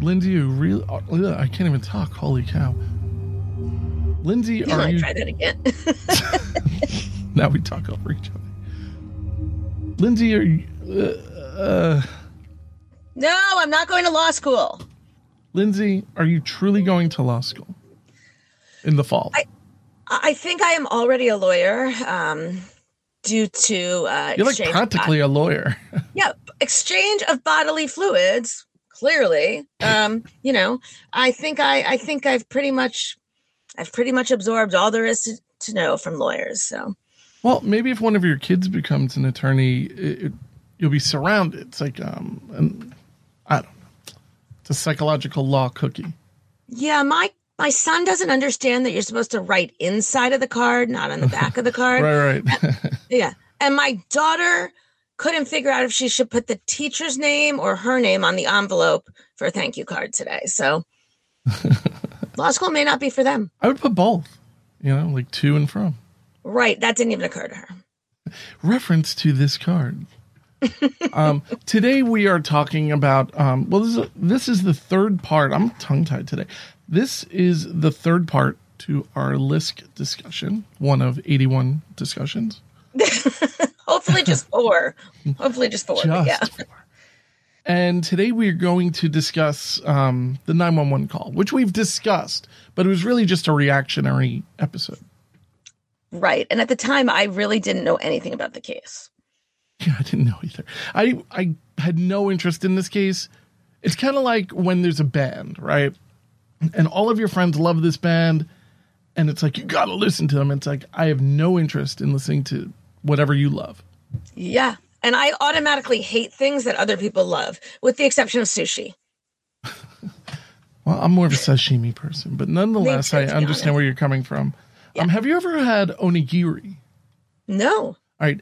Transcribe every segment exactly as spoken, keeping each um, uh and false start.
Lindsay, you really, I can't even talk. Holy cow. Lindsay, you are you... try that again. Now we talk over each other. Lindsay, are you... Uh, uh... No, I'm not going to law school. Lindsay, are you truly going to law school in the fall? I, I think I am already a lawyer um, due to... Uh, You're like practically a lawyer. Yeah, exchange of bodily fluids, clearly. Um, you know, I think I, I think I've pretty much... I've pretty much absorbed all there is to, to know from lawyers. So, well, maybe if one of your kids becomes an attorney, it, it, you'll be surrounded. It's like, um, an, I don't know, it's a psychological law cookie. Yeah, my my son doesn't understand that you're supposed to write inside of the card, not on the back of the card. Right, right. Yeah, and my daughter couldn't figure out if she should put the teacher's name or her name on the envelope for a thank you card today. So. Law school may not be for them. I would put both, you know, like to and from. Right. That didn't even occur to her. Reference to this card. um, today we are talking about, um, well, this is, a, this is the third part. I'm tongue-tied today. This is the third part to our L I S C discussion, one of eighty-one discussions. Hopefully just four. Hopefully just four. Just yeah. four. And today we are going to discuss um, the nine one one call, which we've discussed, but it was really just a reactionary episode. Right. And at the time, I really didn't know anything about the case. Yeah, I didn't know either. I, I had no interest in this case. It's kind of like when there's a band, right? And all of your friends love this band, and it's like, you got to listen to them. It's like, I have no interest in listening to whatever you love. Yeah. And I automatically hate things that other people love, with the exception of sushi. Well, I'm more of a sashimi person, but nonetheless, too, I understand where you're coming from. Yeah. Um, have you ever had onigiri? No. All right.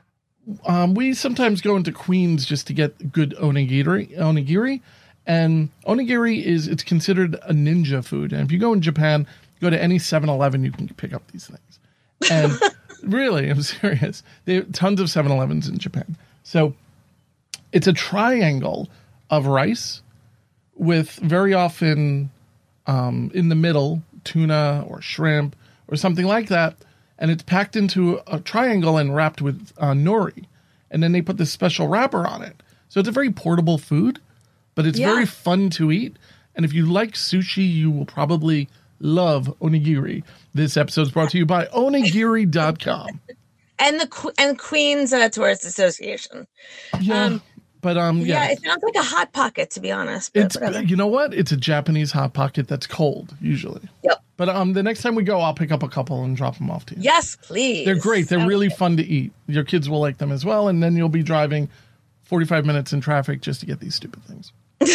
Um, we sometimes go into Queens just to get good onigiri. Onigiri, and onigiri is it's considered a ninja food. And if you go in Japan, go to any seven eleven, you can pick up these things. And really, I'm serious. They have tons of seven elevens in Japan. So it's a triangle of rice with very often um, in the middle tuna or shrimp or something like that. And it's packed into a triangle and wrapped with uh, nori. And then they put this special wrapper on it. So it's a very portable food, but it's yeah. very fun to eat. And if you like sushi, you will probably love onigiri. This episode is brought to you by onigiri dot com. And the and Queens uh, Tourist Association. Yeah. Um, But um, yeah. yeah, it sounds like a hot pocket, to be honest. But it's whatever. You know what? It's a Japanese hot pocket that's cold usually. Yep. But um, the next time we go, I'll pick up a couple and drop them off to you. Yes, please. They're great. They're okay. really fun to eat. Your kids will like them as well, and then you'll be driving forty-five minutes in traffic just to get these stupid things.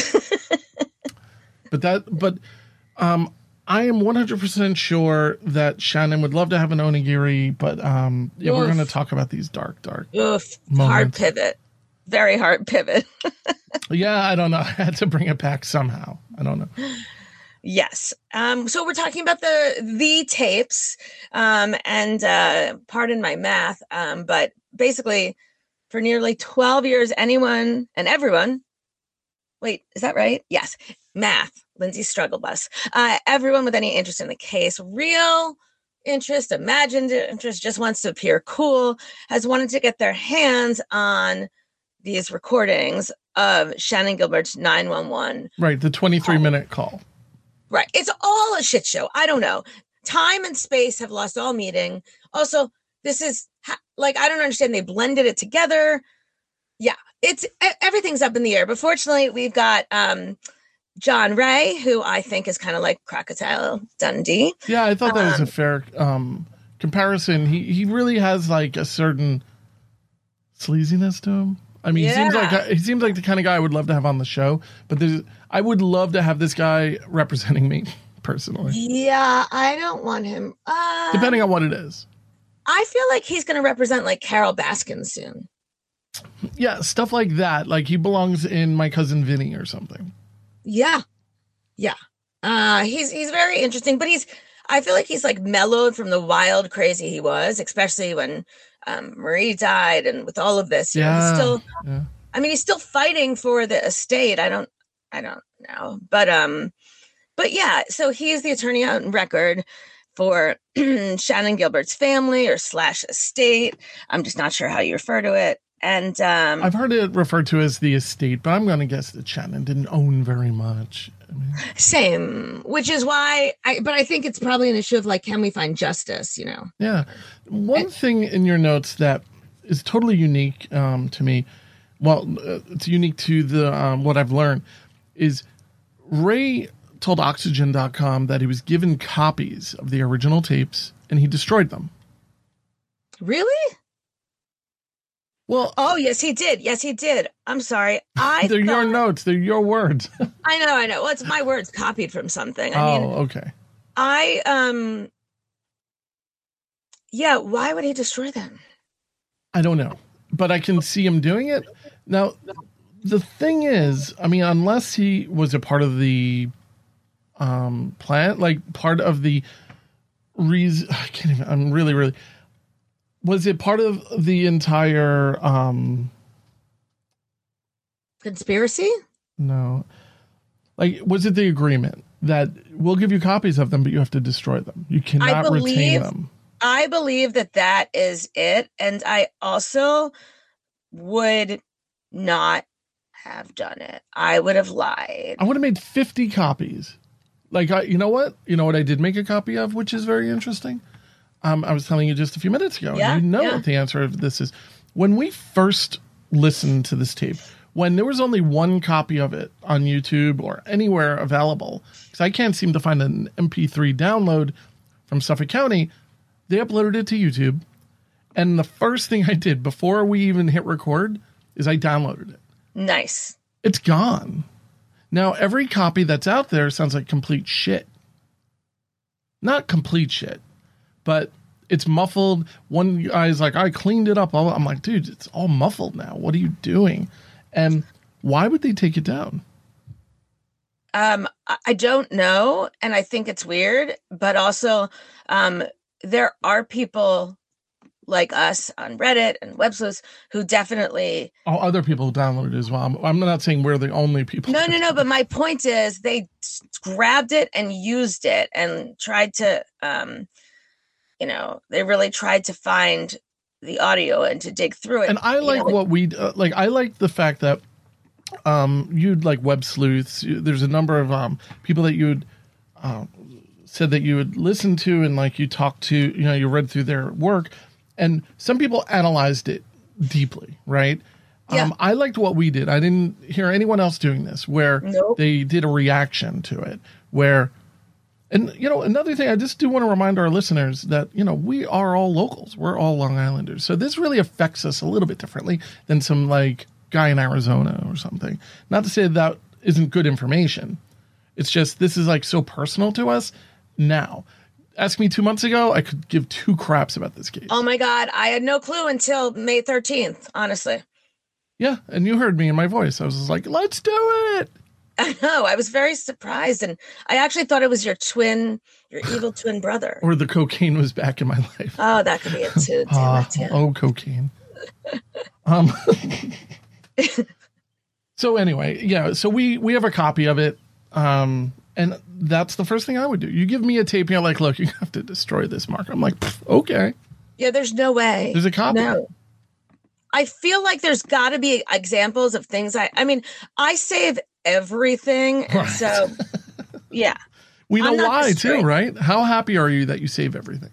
but that, but um, I am one hundred percent sure that Shannon would love to have an onigiri. But um, yeah, Oof. we're going to talk about these dark, dark. Oof. Hard pivot. Very hard pivot. Yeah, I don't know. I had to bring it back somehow. I don't know. Yes. Um, so we're talking about the the tapes, um, and uh, pardon my math, um, but basically for nearly twelve years, anyone and everyone, wait, is that right? Yes. Math, Lindsay's struggle bus. Uh, everyone with any interest in the case, real interest, imagined interest, just wants to appear cool, has wanted to get their hands on these recordings of Shannon Gilbert's nine one one. Right, the twenty-three minute call. Right. It's all a shit show. I don't know. Time and space have lost all meaning. Also, this is like, I don't understand. They blended it together. Yeah, it's everything's up in the air. But fortunately, we've got um, John Ray, who I think is kind of like Crocodile Dundee. Yeah, I thought that um, was a fair um, comparison. He he really has like a certain sleaziness to him. I mean, yeah. he seems like he seems like the kind of guy I would love to have on the show. But there's, I would love to have this guy representing me personally. Yeah, I don't want him. Uh, Depending on what it is. I feel like he's going to represent like Carol Baskin soon. Yeah, stuff like that. Like he belongs in My Cousin Vinny or something. Yeah, yeah. Uh, he's he's very interesting, but he's. I feel like he's like mellowed from the wild crazy he was, especially when um, Marie died, and with all of this, you yeah, know, he's still. Yeah. I mean, he's still fighting for the estate. I don't. I don't know. But um, but yeah, so he's the attorney on record for Shannan Gilbert's family or slash estate. I'm just not sure how you refer to it. And um, I've heard it referred to as the estate, but I'm going to guess that Shannan didn't own very much. I mean, same, which is why I, but I think it's probably an issue of like, can we find justice, you know? Yeah. One and, thing in your notes that is totally unique um, to me, well, uh, it's unique to the um, what I've learned, is Ray told Oxygen dot com that he was given copies of the original tapes and he destroyed them. Really? Well, oh yes, he did. Yes, he did. I'm sorry. I they're thought, your notes. They're your words. I know. I know. Well, it's my words copied from something. I oh, mean, okay. I um. Yeah. Why would he destroy them? I don't know, but I can see him doing it. Now, the thing is, I mean, unless he was a part of the um plan, like part of the reason, I can't even. I'm really, really. Was it part of the entire um conspiracy? No. Like, was it the agreement that we'll give you copies of them, but you have to destroy them? You cannot believe, retain them. I believe that that is it. And I also would not have done it. I would have lied. I would have made fifty copies. Like, I, you know what? You know what I did make a copy of, which is very interesting? Um, I was telling you just a few minutes ago. Yeah, you know yeah. what the answer of this is. When we first listened to this tape, when there was only one copy of it on YouTube or anywhere available, because I can't seem to find an M P three download from Suffolk County, they uploaded it to YouTube. And the first thing I did before we even hit record is I downloaded it. Nice. It's gone. Now, every copy that's out there sounds like complete shit. Not complete shit. But it's muffled. One guy's like, I cleaned it up. I'm like, dude, it's all muffled now. What are you doing? And why would they take it down? Um, I don't know. And I think it's weird. But also, um, there are people like us on Reddit and WebSleuths who definitely... Oh, other people download it as well. I'm, I'm not saying we're the only people. No, no, no. But my point is they grabbed it and used it and tried to... Um, You know, they really tried to find the audio and to dig through it. And I like you know, what we uh, like. I like the fact that um, you'd like web sleuths. You, there's a number of um, people that you'd uh, said that you would listen to and like you talked to. You know, you read through their work, and some people analyzed it deeply, right? Yeah. Um, I liked what we did. I didn't hear anyone else doing this, where Nope. they did a reaction to it, where. And, you know, another thing, I just do want to remind our listeners that, you know, we are all locals. We're all Long Islanders. So this really affects us a little bit differently than some, like, guy in Arizona or something. Not to say that isn't good information. It's just this is, like, so personal to us now. Ask me two months ago, I could give two craps about this case. Oh, my God. I had no clue until May thirteenth, honestly. Yeah, and you heard me in my voice. I was just like, let's do it. I know. I was very surprised. And I actually thought it was your twin, your evil twin brother. Or the cocaine was back in my life. Oh, that could be it too. Uh, Damn it, yeah. Oh, cocaine. um. So anyway, yeah. So we we have a copy of it, um, and that's the first thing I would do. You give me a tape, and you're like, "Look, you have to destroy this, Mark." I'm like, "Okay." Yeah, there's no way. There's a copy. No. I feel like there's got to be examples of things. I, I mean, I save everything, and Right. so yeah. We know I'm not why destroying- too, right? How happy are you that you save everything?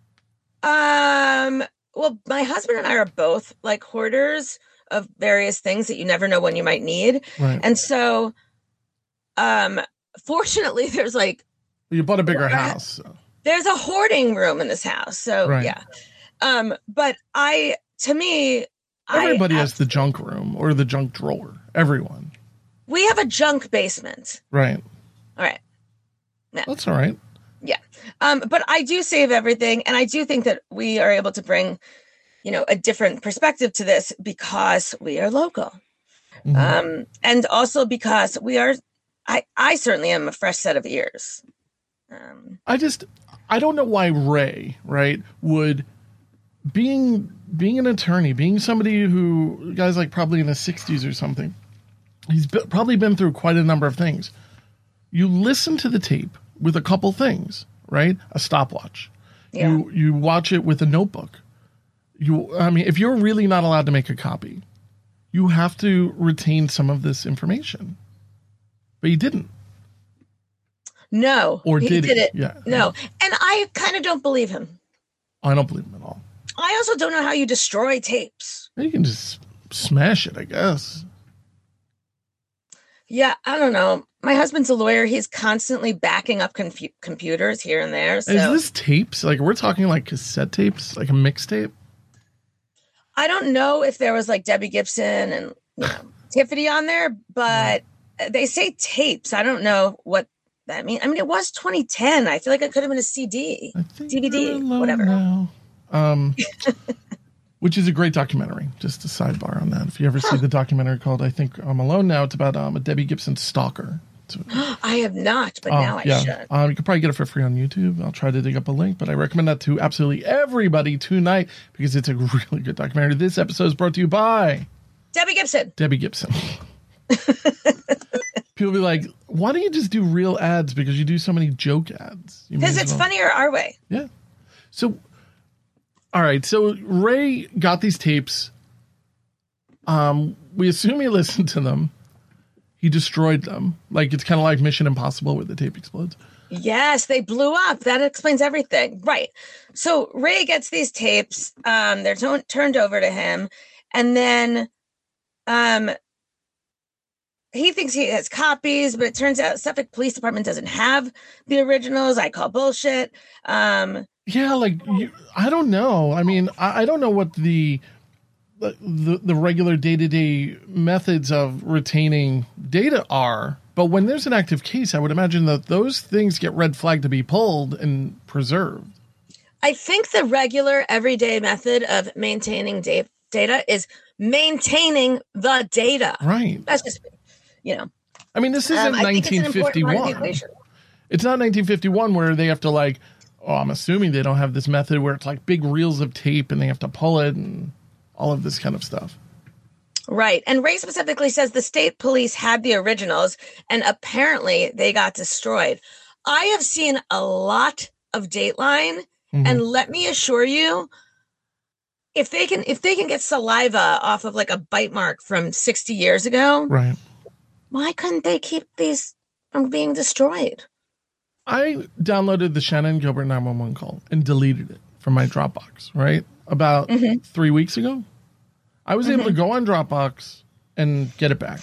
Um. Well, my husband and I are both like hoarders of various things that you never know when you might need, Right. and so, um, fortunately, there's like You bought a bigger Right. house. So. there's a hoarding room in this house. So Right. yeah. Um. But I, to me, Everybody I, has the junk room or the junk drawer. Everyone. we have a junk basement. Right. All right. That's all right. Yeah. Um, but I do save everything. And I do think that we are able to bring, you know, a different perspective to this because we are local. Mhm. Um, and also because we are, I, I certainly am a fresh set of ears. Um, I just, I don't know why Ray, right, would, being being an attorney, being somebody who, guys like probably in the sixties or something, He's be- probably been through quite a number of things. You listen to the tape with a couple things, right? A stopwatch. Yeah. You you watch it with a notebook. You, I mean, if you're really not allowed to make a copy, you have to retain some of this information. But he didn't. No. Or he did did he? it. Yeah. No. And I kind of don't believe him. I don't believe him at all. I also don't know how you destroy tapes. You can just smash it, I guess. Yeah, I don't know. My husband's a lawyer. He's constantly backing up confu- computers here and there. So Is this tapes? Like, we're talking like cassette tapes, like a mixtape? I don't know if there was like Debbie Gibson and you know, Tiffany on there, but yeah. They say tapes. I don't know what that means. I mean, it was twenty ten. I feel like it could have been a C D, D V D, whatever. Now. Um, which is a great documentary. Just a sidebar on that. If you ever huh. see the documentary called "I Think I'm Alone Now," it's about um, a Debbie Gibson stalker. I have not, but uh, now I yeah. should. Um, you could probably get it for free on YouTube. I'll try to dig up a link, but I recommend that to absolutely everybody tonight because it's a really good documentary. This episode is brought to you by Debbie Gibson. Debbie Gibson. People be like, why don't you just do real ads? Because you do so many joke ads. Because it's well. funnier our way. Yeah. So, all right. So Ray got these tapes. Um, we assume he listened to them. He destroyed them. Like, it's kind of like Mission Impossible where the tape explodes. Yes, they blew up. That explains everything. Right. So Ray gets these tapes. Um, they're t- turned over to him. And then um, he thinks he has copies, but it turns out Suffolk Police Department doesn't have the originals. I call bullshit. Um, yeah, like, you, I don't know. I mean, I, I don't know what the... The, the regular day-to-day methods of retaining data are, but when there's an active case, I would imagine that those things get red flagged to be pulled and preserved. I think the regular everyday method of maintaining da- data is maintaining the data. Right. That's just, you know. I mean, this isn't um, nineteen fifty-one. It's, it's not nineteen fifty-one where they have to like, oh, I'm assuming they don't have this method where it's like big reels of tape and they have to pull it and all of this kind of stuff. Right. And Ray specifically says the state police had the originals and apparently they got destroyed. I have seen a lot of Dateline mm-hmm. and let me assure you, if they can if they can get saliva off of like a bite mark from sixty years ago, right? Why couldn't they keep these from being destroyed? I downloaded the Shannon Gilbert nine one one call and deleted it from my Dropbox, right? About mm-hmm. three weeks ago. I was mm-hmm. able to go on Dropbox and get it back.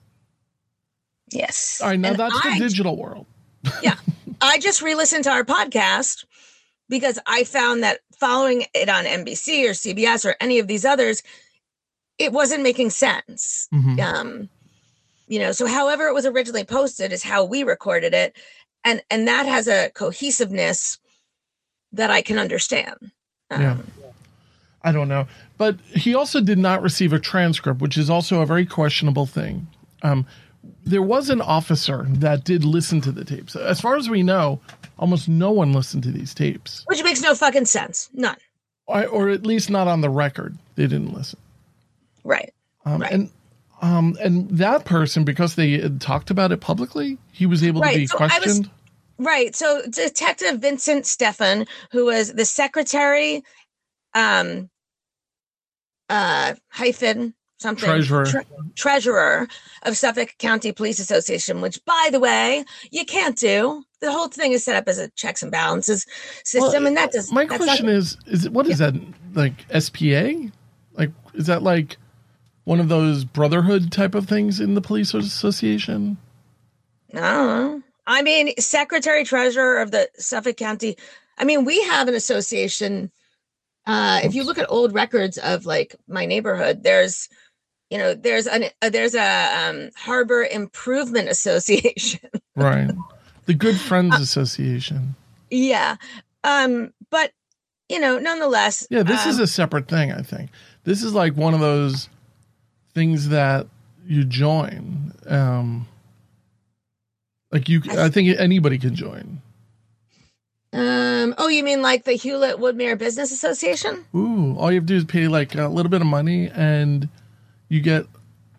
Yes. All right, now and that's I, the digital world. Yeah. I just re-listened to our podcast because I found that following it on N B C or C B S or any of these others, it wasn't making sense. Mm-hmm. Um, you know, so however it was originally posted is how we recorded it. And, and that has a cohesiveness that I can understand. Um, yeah. I don't know. But he also did not receive a transcript, which is also a very questionable thing. Um, there was an officer that did listen to the tapes. As far as we know, almost no one listened to these tapes. Which makes no fucking sense. None. Or, or at least not on the record. They didn't listen. Right. Um, right. And um, and that person, because they had talked about it publicly, he was able right. to be so questioned. Was, right. So Detective Vincent Stephan, who was the secretary... Um, uh, hyphen something treasurer. Tre- treasurer of Suffolk County Police Association, which, by the way, you can't do. The whole thing is set up as a checks and balances system, well, and that does. My question not, is: Is it what is yeah. that like S P A? Like, is that like one of those brotherhood type of things in the police association? I don't know. I mean, secretary treasurer of the Suffolk County. I mean, we have an association. Uh, if you look at old records of like my neighborhood, there's, you know, there's an uh, there's a um, Harbor Improvement Association, right? The Good Friends uh, Association. Yeah, um, but you know, nonetheless, yeah, this um, is a separate thing. I think this is like one of those things that you join. Um, like you, I, I think anybody can join. Um. Oh, you mean like the Hewlett Woodmere Business Association? Ooh, all you have to do is pay like a little bit of money, and you get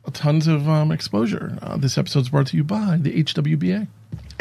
tons of um, exposure. Uh, this episode's brought to you by the H W B A.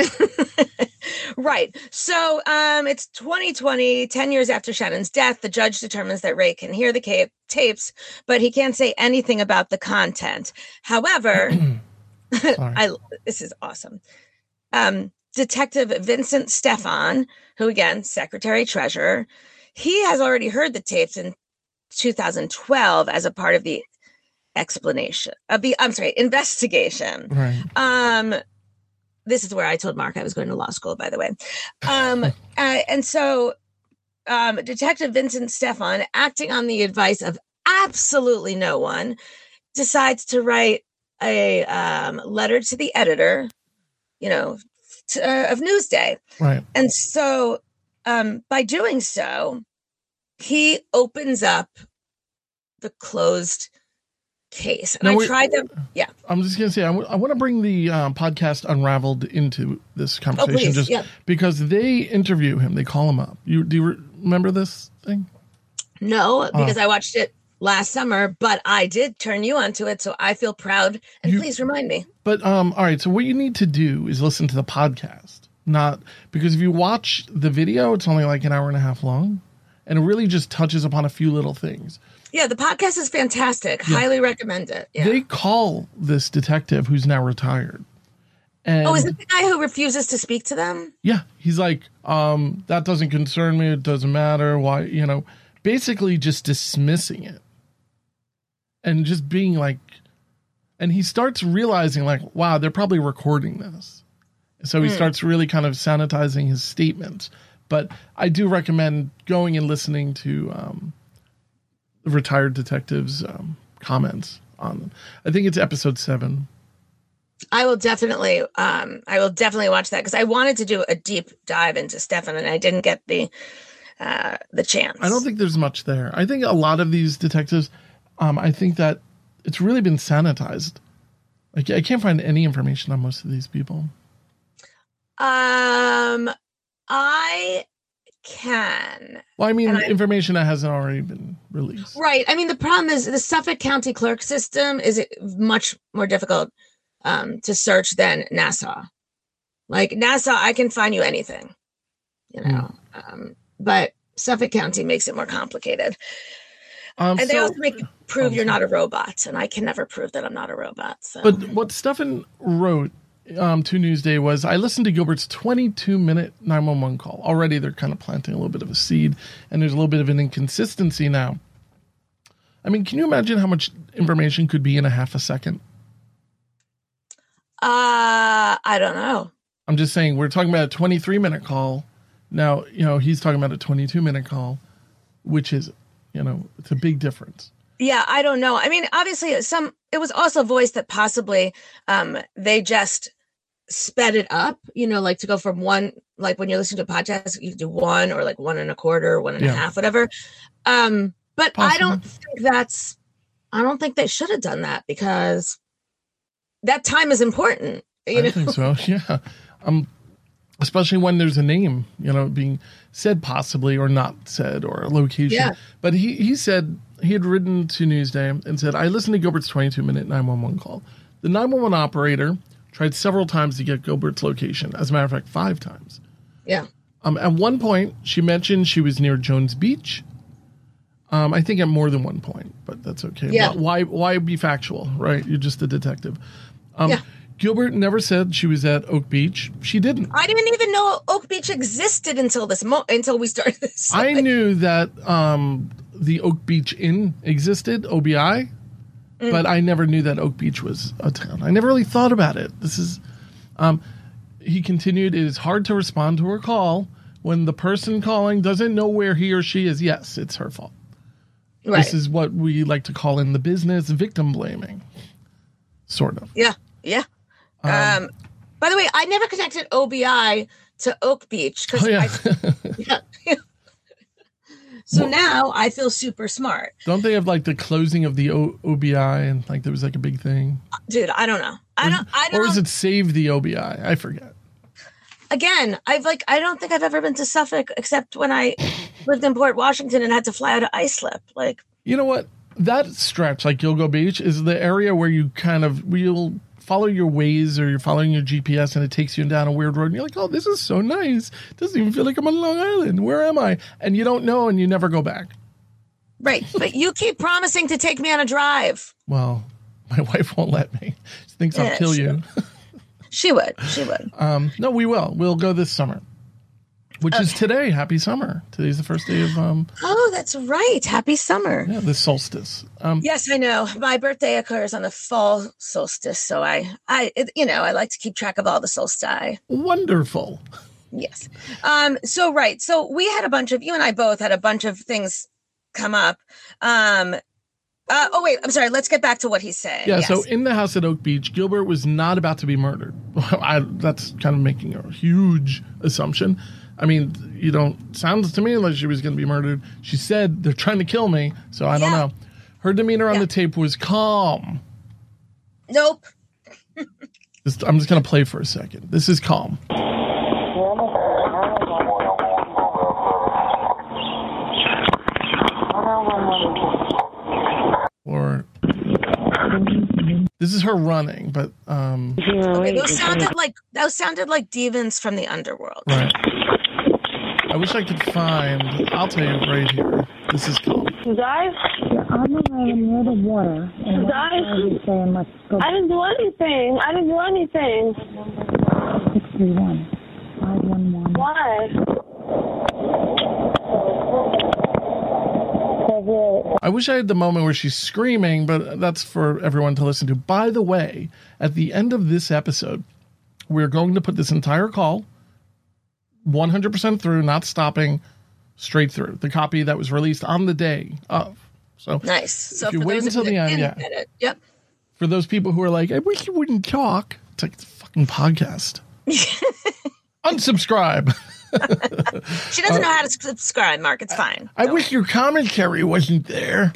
Right. So um, it's twenty twenty, ten years after Shannon's death. The judge determines that Ray can hear the ca- tapes, but he can't say anything about the content. However, I, this is awesome. Um, Detective Vincent Stefan, who again, Secretary Treasurer, he has already heard the tapes in two thousand twelve as a part of the explanation of the, I'm sorry, investigation. Right. Um, this is where I told Mark I was going to law school, by the way. Um, uh, and so um, Detective Vincent Stefan, acting on the advice of absolutely no one, decides to write a um, letter to the editor, you know, to, uh, of Newsday. Right. And so um, by doing so, he opens up the closed case. And now I tried to, yeah. I'm just going to say, I, w- I want to bring the um, podcast Unraveled into this conversation, Oh, please, just yeah. because they interview him. They call him up. You do you re- remember this thing? No, because uh, I watched it last summer, but I did turn you onto it, so I feel proud. And you, please remind me. But um, all right, so what you need to do is listen to the podcast, not because if you watch the video, it's only like an hour and a half long, and it really just touches upon a few little things. Yeah, the podcast is fantastic. Yeah. Highly recommend it. Yeah. They call this detective who's now retired. And oh, is it the guy who refuses to speak to them? Yeah, he's like, um, that doesn't concern me. It doesn't matter. Why, you know, basically just dismissing it. And just being like, and he starts realizing like, wow, they're probably recording this. So he mm. starts really kind of sanitizing his statements. But I do recommend going and listening to um, the retired detective's um, comments on them. I think it's episode seven. I will definitely, um, I will definitely watch that because I wanted to do a deep dive into Stefan and I didn't get the uh, the chance. I don't think there's much there. I think a lot of these detectives. Um, I think that it's really been sanitized. Like I can't find any information on most of these people. Um, I can. Well, I mean, I, information that hasn't already been released. Right. I mean, the problem is the Suffolk County clerk system is much more difficult um, to search than Nassau. Like Nassau, I can find you anything, you know, mm. um, but Suffolk County makes it more complicated. Um, and they so, also make you prove um, you're not a robot, and I can never prove that I'm not a robot. So. But what Stefan wrote um, to Newsday was, I listened to Gilbert's twenty-two minute nine one one call. Already they're kind of planting a little bit of a seed, and there's a little bit of an inconsistency now. I mean, can you imagine how much information could be in a half a second? Uh, I don't know. I'm just saying, we're talking about a twenty-three minute call. Now, you know, he's talking about a twenty-two minute call, which is... You know, it's a big difference. Yeah, I don't know. I mean, obviously, some it was also voiced that possibly um, they just sped it up, you know, like to go from one, like when you're listening to a podcast, you do one or like one and a quarter, one and yeah. a half, whatever. Um, but possibly. I don't think that's, I don't think they should have done that because that time is important. You I know? think so, yeah. Um, especially when there's a name, you know, being said possibly or not said or a location. Yeah. But he, he said he had written to Newsday and said, I listened to Gilbert's twenty-two minute nine one one call. The nine one one operator tried several times to get Gilbert's location. As a matter of fact, five times. Yeah. Um, at one point, she mentioned she was near Jones Beach. Um, I think at more than one point, but that's okay. Yeah. Why, why be factual, right? You're just a detective. Um, yeah. Gilbert never said she was at Oak Beach. She didn't. I didn't even know Oak Beach existed until this mo- until we started this. I knew that um, the Oak Beach Inn existed, O B I, mm. but I never knew that Oak Beach was a town. I never really thought about it. This is, um, he continued, it is hard to respond to her call when the person calling doesn't know where he or she is. Yes, it's her fault. Right. This is what we like to call in the business victim blaming, sort of. Yeah, yeah. Um, um, by the way, I never connected O B I to Oak Beach. Oh, yeah. I, yeah. So well, now I feel super smart. Don't they have like the closing of the o- OBI and like there was like a big thing? Dude, I don't know. I or, don't. I don't. Or is it save the O B I? I forget. Again, I've like I don't think I've ever been to Suffolk except when I lived in Port Washington and had to fly out of Islip. Like, you know what? that stretch, like Gilgo Beach, is the area where you kind of you'll follow your Waze or you're following your G P S and it takes you down a weird road and you're like, oh, this is so nice. It doesn't even feel like I'm on Long Island. Where am I? And you don't know and you never go back. Right. But you keep promising to take me on a drive. Well, my wife won't let me. She thinks I'll Yeah, kill she you. She would. She would. Um, no, we will. We'll go this summer, which Okay. is today. Happy summer. Today's the first day of, um, Oh, that's right. Happy summer. yeah, the solstice. Um, Yes, I know. My birthday occurs on the fall solstice, so I, I, it, you know, I like to keep track of all the solstice. Wonderful. Yes. Um. So right. So we had a bunch of you and I both had a bunch of things come up. Um. Uh, oh wait. I'm sorry. Let's get back to what he's saying. Yeah, Yes. so in the house at Oak Beach, Gilbert was not about to be murdered. I, that's kind of making a huge assumption. I mean, you don't sounds to me like she was going to be murdered. She said they're trying to kill me, so I don't Yeah. know. Her demeanor on Yeah. the tape was calm. Nope. Just, I'm just going to play for a second. This is calm. Or this is her running, but um, Okay, those sounded like those sounded like demons from the underworld. right. I wish I could find. I'll tell you right here. This is calm. You guys? You're on the way near the water. And You guys? you're saying, let's go I didn't do anything. I didn't do anything. six three one, five one one. Why? I wish I had the moment where she's screaming, but that's for everyone to listen to. By the way, at the end of this episode, we're going to put this entire call one hundred percent through, not stopping, straight through. The copy that was released on the day of. So Nice. So if you for wait those until of you the that end, didn't yeah. get it, yep. For those people who are like, I wish you wouldn't talk. It's like, it's a fucking podcast. Unsubscribe. She doesn't know how to subscribe, Mark. It's fine. I Don't wish your commentary wasn't there.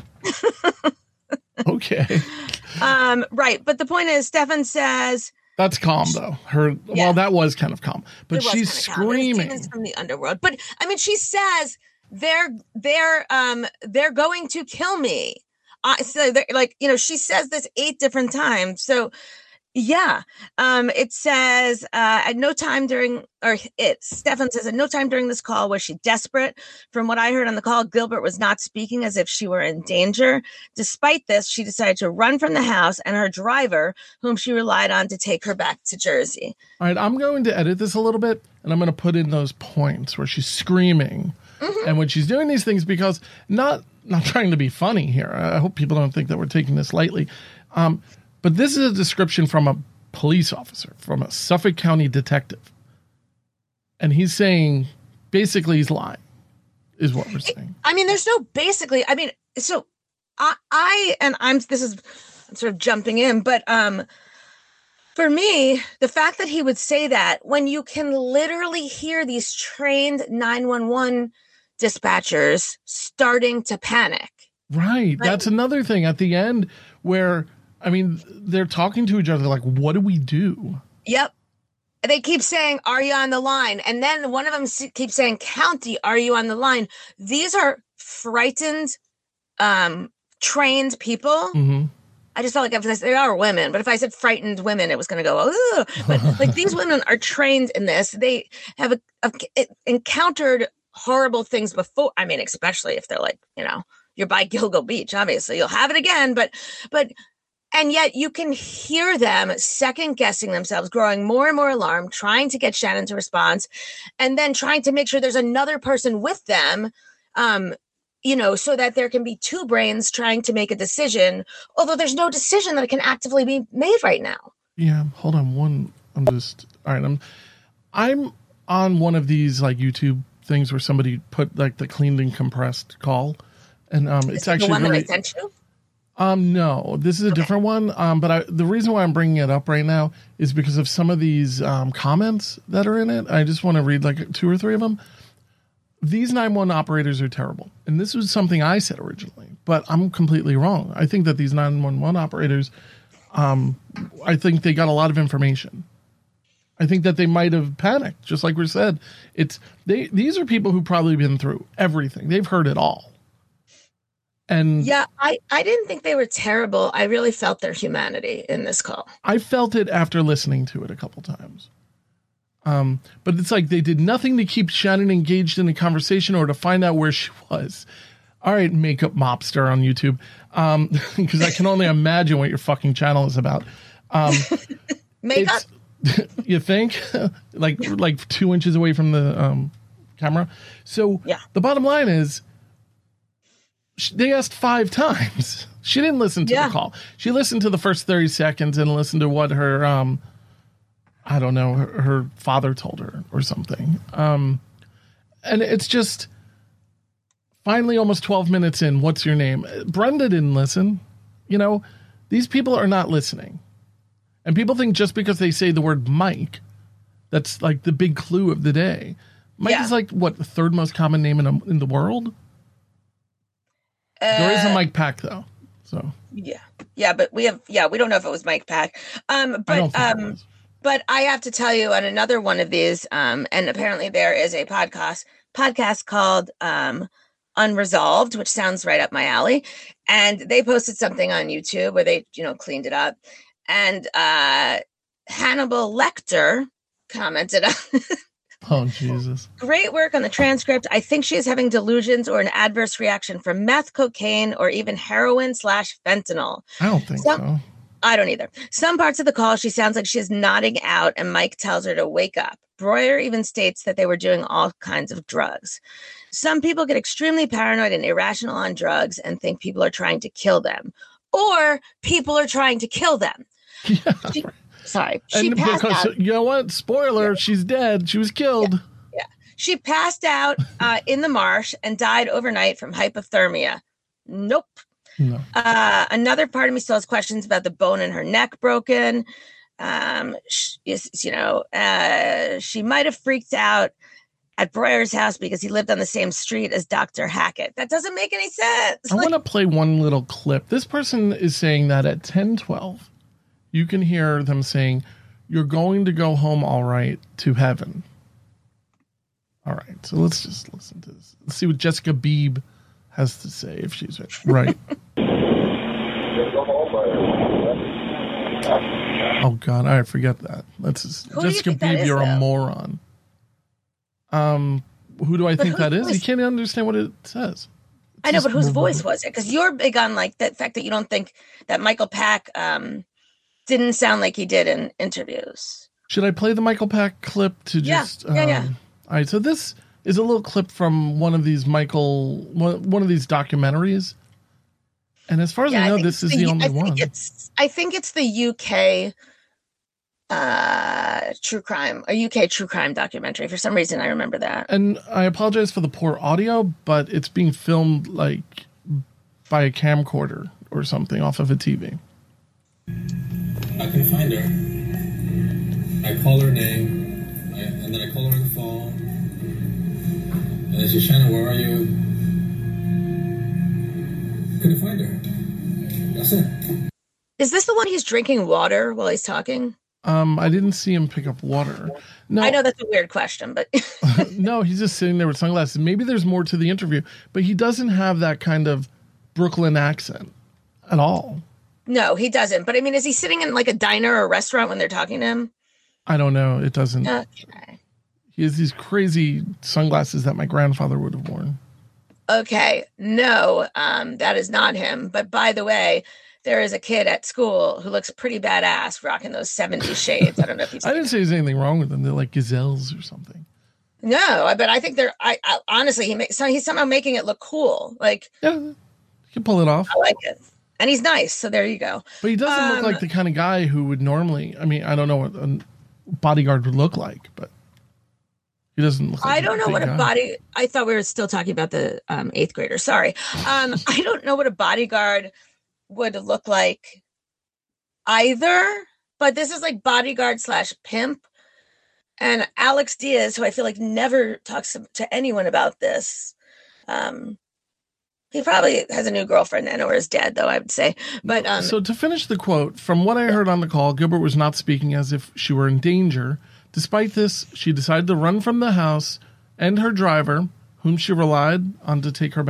Okay. Um, right. But the point is, Stefan says That's calm, though. Her Yeah. Well, that was kind of calm. But it was she's kinda calm. It was screaming. demons from the underworld. But I mean, she says they're they're um they're going to kill me. Uh, so they're like, you know, she says this eight different times. So yeah, um, it says uh, at no time during, or it, Stefan says at no time during this call was she desperate. From what I heard on the call, Gilbert was not speaking as if she were in danger. Despite this, she decided to run from the house and her driver, whom she relied on to take her back to Jersey. All right, I'm going to edit this a little bit, and I'm going to put in those points where she's screaming. Mm-hmm. And when she's doing these things, because not not trying to be funny here. I hope people don't think that we're taking this lightly. Um, but this is a description from a police officer, from a Suffolk County detective. And he's saying, basically, he's lying, is what we're saying. I mean, there's no basically, I mean, so I, I and I'm, this is I'm sort of jumping in, but um, for me, the fact that he would say that when you can literally hear these trained nine one one dispatchers starting to panic. Right. Right. That's another thing at the end where, I mean, they're talking to each other like, what do we do? Yep. They keep saying, are you on the line? And then one of them s- keeps saying, County, are you on the line? These are frightened, um, trained people. Mm-hmm. I just felt like if I said, they are women, but if I said frightened women, it was going to go, ugh. But like these women are trained in this. They have a, a, encountered horrible things before. I mean, especially if they're like, you know, you're by Gilgo Beach, obviously you'll have it again, but, but, and yet you can hear them second guessing themselves, growing more and more alarmed, trying to get Shannon to respond, and then trying to make sure there's another person with them, um, you know, so that there can be two brains trying to make a decision, although there's no decision that can actively be made right now. Yeah, hold on one. I'm just all right. I'm I'm on one of these like YouTube things where somebody put like the cleaned and compressed call, and um, it's The actually one that really I sent you? um no, this is a different one. Um, but I, the reason why I'm bringing it up right now is because of some of these um comments that are in it. I just want to read like two or three of them. These nine one one operators are terrible. And this was something I said originally, but I'm completely wrong. I think that these nine one one operators, um, I think they got a lot of information. I think that they might have panicked, just like we said. It's they. These are people who probably been through everything. They've heard it all. And Yeah, I, I didn't think they were terrible. I really felt their humanity in this call. I felt it after listening to it a couple times. Um, but it's like they did nothing to keep Shannon engaged in the conversation or to find out where she was. All right, makeup mobster on YouTube, um, because I can only imagine what your fucking channel is about. Um, Makeup? You think? like like two inches away from the um, camera. So Yeah. the bottom line is, they asked five times. She didn't listen to Yeah. the call. She listened to the first thirty seconds and listened to what her, um, I don't know, her, her father told her or something. Um, and it's just finally almost twelve minutes in. What's your name? Brenda didn't listen. You know, these people are not listening. And people think just because they say the word Mike, that's like the big clue of the day. Mike Yeah. is like, what, the third most common name in, a, in the world? There is a Uh, Mike Pack, though. So Yeah. Yeah, but we have, yeah, we don't know if it was Mike Pack. Um, I don't but, think it um, was. but I have to tell you on another one of these, um, and apparently there is a podcast, podcast called, um, Unresolved, which sounds right up my alley. And they posted something on YouTube where they, you know, cleaned it up. And, uh, Hannibal Lecter commented on Oh, Jesus. great work on the transcript. I think she is having delusions or an adverse reaction from meth, cocaine, or even heroin slash fentanyl. I don't think Some- so. I don't either. Some parts of the call, she sounds like she is nodding out, and Mike tells her to wake up. Breuer even states that they were doing all kinds of drugs. Some people get extremely paranoid and irrational on drugs and think people are trying to kill them, or people are trying to kill them. Yeah. She- sorry, she And passed because, out. you know what? Spoiler, she's dead. She was killed. She passed out uh, in the marsh and died overnight from hypothermia. Nope. No. Uh, another part of me still has questions about the bone in her neck broken. Um, she, is, you know, uh, she might have freaked out at Breuer's house because he lived on the same street as Doctor Hackett. That doesn't make any sense. I Like, want to play one little clip. This person is saying that at ten twelve, you can hear them saying, "You're going to go home all right to heaven." All right, so let's just listen to this. Let's see what Jessica Bieb has to say, if she's right. Oh, God, I forget that. Let's just, Who do you Jessica think that Bieb, is, you're a though? moron. Um, who do I think who that is? was- You can't understand what it says. I know, It's but whose just- voice was it? Because you're big on like the fact that you don't think that Michael Pack um, didn't sound like he did in interviews. Should I play the Michael Pack clip to Yeah, just? yeah, yeah. um, All right, so this is a little clip from one of these Michael, one, one of these documentaries. And as far as I know, think this it's is the I only think one. It's, I think it's the U K uh, true crime, a U K true crime documentary. For some reason, I remember that. And I apologize for the poor audio, but it's being filmed like by a camcorder or something off of a T V. I can find her. I call her name, I, and then I call her on the phone. And I say, Shannon, where are you? Couldn't find her. That's it. Is this the one he's drinking water while he's talking? Um, I didn't see him pick up water. No, I know that's a weird question, but no, he's just sitting there with sunglasses. Maybe there's more to the interview, but he doesn't have that kind of Brooklyn accent at all. no, he doesn't. But I mean, is he sitting in like a diner or a restaurant when they're talking to him? I don't know. It doesn't. Okay. He has these crazy sunglasses that my grandfather would have worn. Okay, no, um, that is not him. But by the way, there is a kid at school who looks pretty badass rocking those seventies shades. I don't know if you've I seen didn't say there's anything wrong with them. They're like gazelles or something. No, but I think they're. I, I honestly, he makes. So he's somehow making it look cool. Like Yeah, you can pull it off. I like it, and he's nice. So there you go. But he doesn't look Um, like the kind of guy who would normally. I mean, I don't know what a bodyguard would look like, but he doesn't look. Like I don't know big what a guy. body. I thought we were still talking about the um, eighth grader. Sorry, um, I don't know what a bodyguard would look like either. But this is like bodyguard slash pimp. And Alex Diaz, who I feel like never talks to anyone about this, um, he probably has a new girlfriend and or is dead, though I would say. But um, So to finish the quote, from what I heard on the call, Gilbert was not speaking as if she were in danger. Despite this, she decided to run from the house and her driver, whom she relied on to take her back to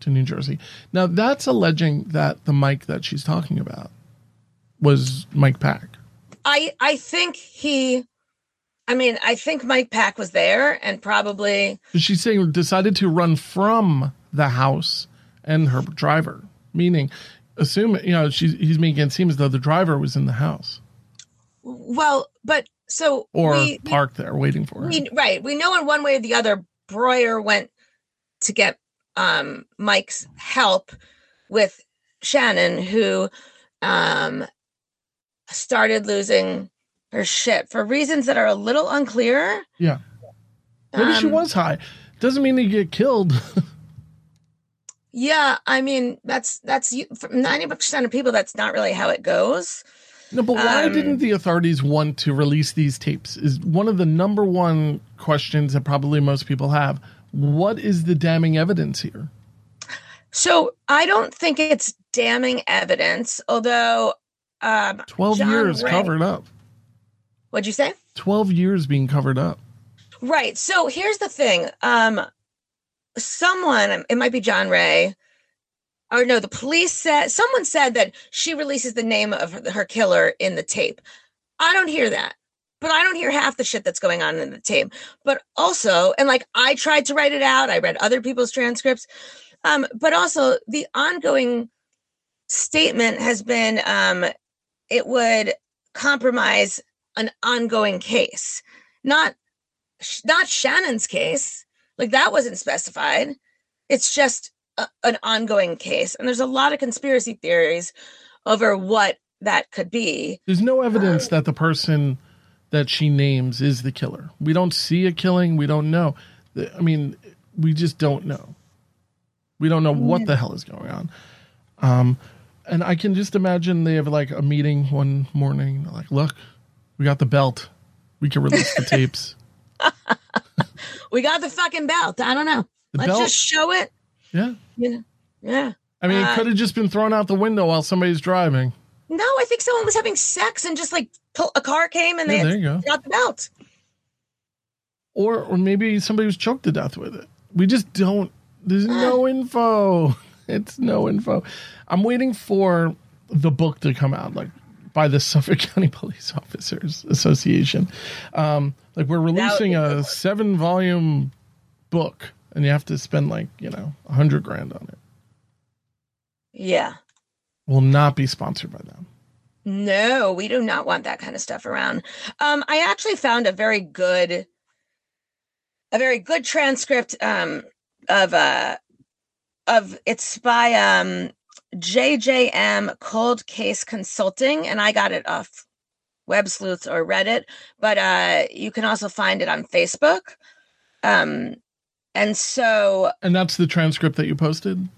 to New Jersey. Now, that's alleging that the Mike that she's talking about was Mike Pack. I I think he, I mean, I think Mike Pack was there and probably. She's saying decided to run from the house and her driver, meaning, assume, you know, she's, he's making it seem as though the driver was in the house. Well, but so. Or we, parked there waiting for her. We, right. We know in one way or the other, Breuer went to get um, Mike's help with Shannon, who um, started losing her shit for reasons that are a little unclear. Yeah. Maybe um, she was high. Doesn't mean you get killed. Yeah. I mean, that's, that's ninety percent of people. That's not really how it goes. No, but why um, didn't the authorities want to release these tapes is one of the number one questions that probably most people have. What is the damning evidence here? So I don't think it's damning evidence, although um, twelve John years Ray, covered up. What'd you say? twelve years being covered up. Right. So here's the thing. Um, someone, it might be John Ray, or no, the police said, someone said that she releases the name of her, her killer in the tape. I don't hear that, but I don't hear half the shit that's going on in the tape. But also, and like I tried to write it out, I read other people's transcripts, um, but also the ongoing statement has been um, it would compromise an ongoing case, not not Shannon's case. Like that wasn't specified. It's just a, an ongoing case. And there's a lot of conspiracy theories over what that could be. There's no evidence um, that the person that she names is the killer. We don't see a killing. We don't know. I mean, we just don't know. We don't know what the hell is going on. Um, and I can just imagine they have like a meeting one morning. They're like, look, we got the belt. We can release the tapes. We got the fucking belt. I don't know. The Let's belt? just show it. Yeah. You know, yeah. I mean, uh, it could have just been thrown out the window while somebody's driving. No, I think someone was having sex and just like pull, a car came and Yeah, they there you go. got the belt. Or, or maybe somebody was choked to death with it. We just don't. There's no info. It's no info. I'm waiting for the book to come out, like by the Suffolk County Police Officers Association. Um, like we're releasing a seven volume book and you have to spend like, you know, a hundred grand on it. Yeah. Will not be sponsored by them. No, we do not want that kind of stuff around. Um, I actually found a very good, a very good transcript um, of uh, of it's by um, J J M Cold Case Consulting, and I got it off Web Sleuths or Reddit, but uh, you can also find it on Facebook. Um, and so, and that's the transcript that you posted.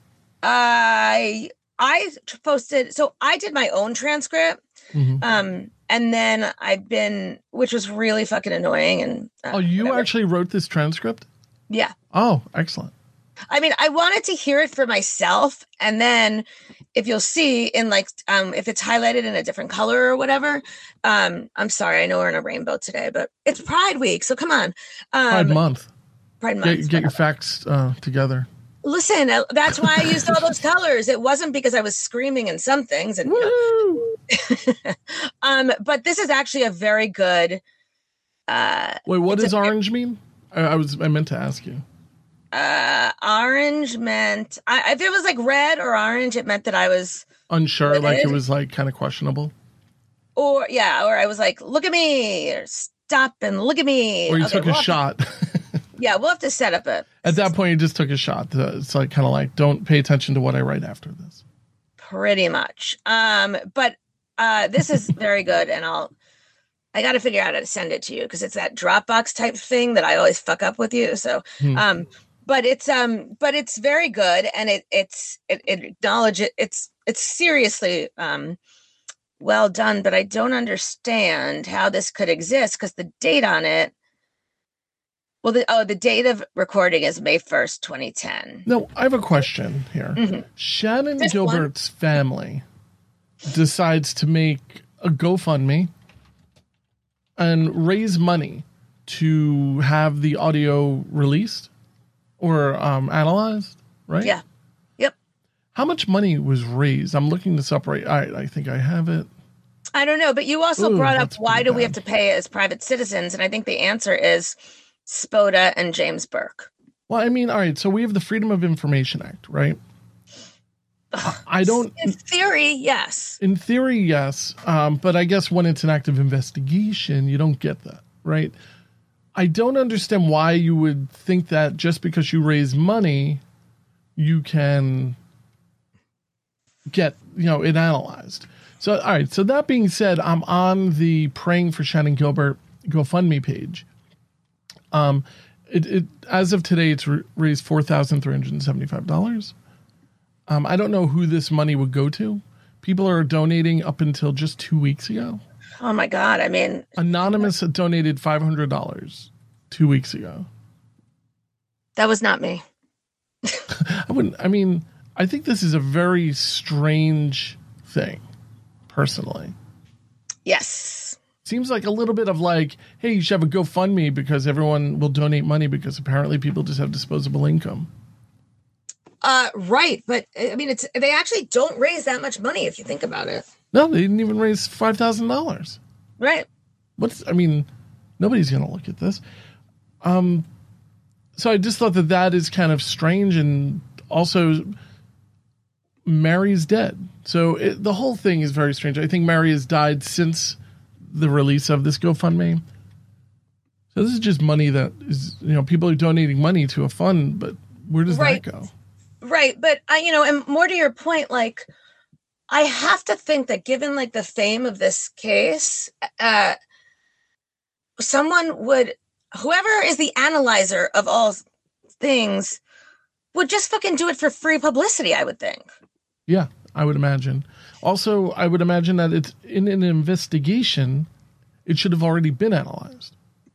I. I posted, so I did my own transcript, mm-hmm. um, and then I've been, which was really fucking annoying. And uh, oh, you whatever. actually wrote this transcript? Yeah. Oh, excellent. I mean, I wanted to hear it for myself, and then if you'll see in like, um, if it's highlighted in a different color or whatever, um, I'm sorry, I know we're in a rainbow today, but it's Pride Week, so come on. Um, Pride Month. Pride Month. Get, get your facts uh, together. Listen, that's why I used all those colors. It wasn't because I was screaming in some things. And you know. um, but this is actually a very good. Uh, Wait, what does a, orange mean? I, I was I meant to ask you. Uh, orange meant I, if it was like red or orange, it meant that I was unsure, livid. Like it was like kind of questionable. Or yeah, or I was like, look at me, or stop and look at me. Or you okay, took we'll a shot. To, yeah, we'll have to set up a. At that point, you just took a shot. It's like kind of like, don't pay attention to what I write after this. Pretty much. Um, but uh, this is very good, and I'll. I got to figure out how to send it to you because it's that Dropbox type thing that I always fuck up with you. So, hmm. um, but it's um, but it's very good, and it it's it, it acknowledge it. It's it's seriously um, well done. But I don't understand how this could exist because the date on it. Well, the, oh, the date of recording is May first, twenty ten. No, I have a question here. Mm-hmm. Shannon Just Gilbert's one. family decides to make a GoFundMe and raise money to have the audio released or um, analyzed, right? Yeah. Yep. How much money was raised? I'm looking this up right. I, I think I have it. I don't know, but you also Ooh, brought up that's why pretty do we bad. have to pay as private citizens? And I think the answer is Spoda and James Burke. Well, I mean, all right. So we have the Freedom of Information Act, right? I don't. In theory, yes. In theory, yes. Um, but I guess when it's an active investigation, you don't get that, right? I don't understand why you would think that just because you raise money, you can get, you know, it analyzed. So, all right. So that being said, I'm on the Praying for Shannon Gilbert GoFundMe page. Um, it, it as of today, it's r- raised four thousand three hundred seventy-five dollars. Um, I don't know who this money would go to. People are donating up until just two weeks ago. Oh my God. I mean, Anonymous donated five hundred dollars two weeks ago. that was not me. I wouldn't, I mean, I think this is a very strange thing, personally. Yes. Seems like a little bit of like, hey, you should have a GoFundMe because everyone will donate money because apparently people just have disposable income. Uh, right. But I mean, it's, they actually don't raise that much money if you think about it. No, they didn't even raise five thousand dollars. Right. What's, I mean, nobody's going to look at this. Um, so I just thought that that is kind of strange. And also, Mary's dead. So it, the whole thing is very strange. I think Mary has died since the release of this GoFundMe. So this is just money that is, you know, people are donating money to a fund, but where does Right. that go? Right. But I, you know, and more to your point, like, I have to think that given like the fame of this case, uh, someone would, whoever is the analyzer of all things would just fucking do it for free publicity, I would think. Yeah, I would imagine. Also, I would imagine that it's in an investigation, it should have already been analyzed.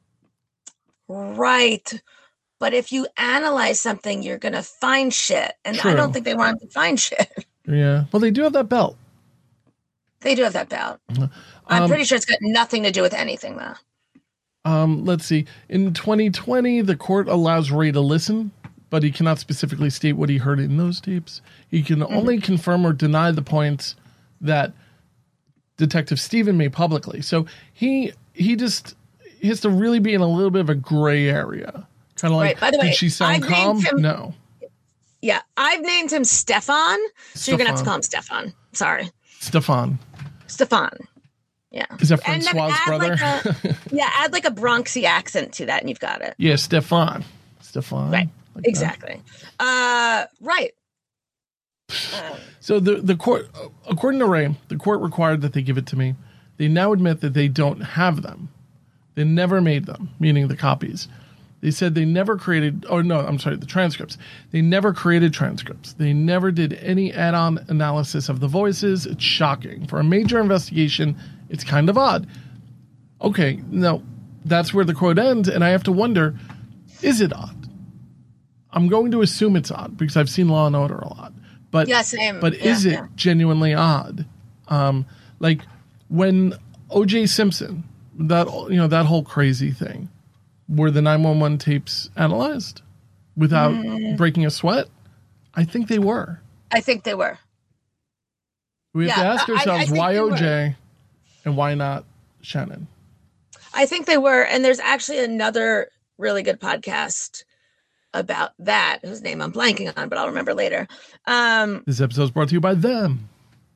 Right. But if you analyze something, you're going to find shit. And True. I don't think they want to find shit. Yeah. Well, they do have that belt. They do have that belt. I'm Um, pretty sure it's got nothing to do with anything, though. Um, let's see. In twenty twenty, the court allows Ray to listen, but he cannot specifically state what he heard in those tapes. He can Mm-hmm. only confirm or deny the points that Detective Stephen made publicly. So he he just he has to really be in a little bit of a gray area. Kind of like, Right. By the way, did she sound I've calm? named him- No. Yeah. I've named him Stefan. So you're going to have to Stefan. call him Stefan. Sorry. Stefan. Stefan. Yeah. Is that And then Francois's add brother? like a, yeah, add like a Bronxy accent to that and you've got it. Yeah, Stefan. Stefan. Right. Like that. Exactly. Uh, right. Um, So the the court, according to Ray, the court required that they give it to me. They now admit that they don't have them. They never made them, meaning the copies. They said they never created, oh no, I'm sorry, the transcripts. They never created transcripts. They never did any add-on analysis of the voices. It's shocking. For a major investigation, it's kind of odd. Okay, no, that's where the quote ends, and I have to wonder, is it odd? I'm going to assume it's odd because I've seen Law and Order a lot. But, Yeah, same. but Yeah, is it yeah. genuinely odd? Um, like when O J Simpson, that you know that whole crazy thing, were the nine one one tapes analyzed without Mm. breaking a sweat? I think they were. I think they were. We have Yeah, to ask I- I ourselves think why they O were. J and why not Shannon? I think they were. And there's actually another really good podcast about that, whose name I'm blanking on, but I'll remember later. Um, This episode is brought to you by them.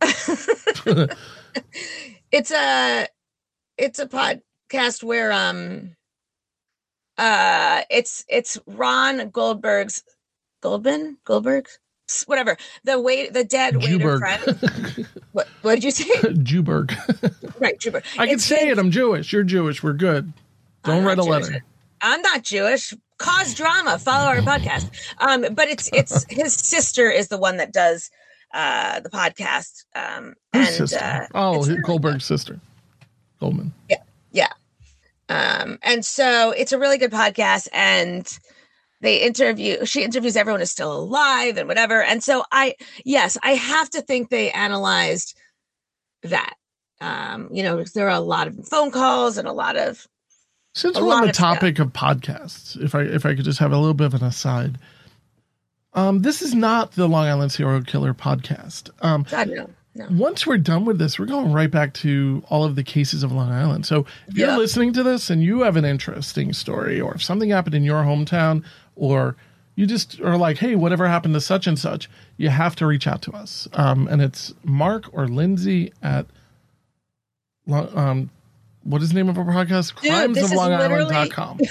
it's a it's a podcast where um uh it's it's Ron Goldberg's Goldman Goldberg whatever the wait the dead waiter Juberg. friend. What what did you say? Juberg. Right, Juber. I can It's say his- it. I'm Jewish. You're Jewish. We're good. Don't I'm write a not Jewish. letter. I'm not Jewish. Cause drama. Follow our podcast. Um, but it's it's his sister is the one that does uh the podcast. Um, Whose and sister? uh, oh, it's really Goldberg's sister. Goldman. Yeah. Um, and so it's a really good podcast and they interview, she interviews everyone who's still alive and whatever. And so I, yes, I have to think they analyzed that. Um, you know, there are a lot of phone calls and a lot of, Since A we're on lot the of stuff. topic of podcasts, if I if I could just have a little bit of an aside. Um, this is not the Long Island Serial Killer podcast. Um, God, no. No. Once we're done with this, we're going right back to all of the cases of Long Island. So if you're Yep. listening to this and you have an interesting story, or if something happened in your hometown, or you just are like, hey, whatever happened to such and such, you have to reach out to us. Um, and it's Mark or Lindsay at, Lo- um, what is the name of our podcast? Dude, crimes this of is long island literally- dot com.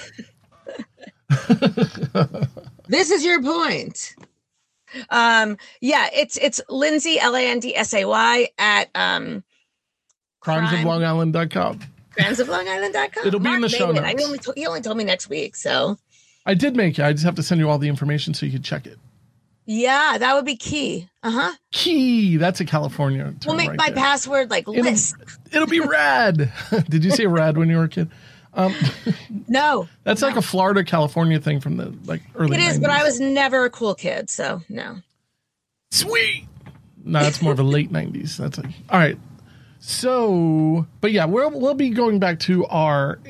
This is your point. Um, yeah, it's it's Lindsay, L A N D S A Y, at um, crimes of Crime. long island dot com. crimes of long island dot com. It'll be in the show made it. I notes. only to- he only told me next week, so I did make it. I just have to send you all the information so you can check it. yeah, that would be key. Uh huh. Key. That's a California term. We'll make right my there. password like It'll, list. it'll be rad. Did you say rad when you were a kid? Um, No, that's like a Florida, California thing from the like early it is, but nineties. I was never a cool kid, so no. Sweet. No, that's more of a late nineties. That's like, all right. So, but yeah, we'll we'll be going back to our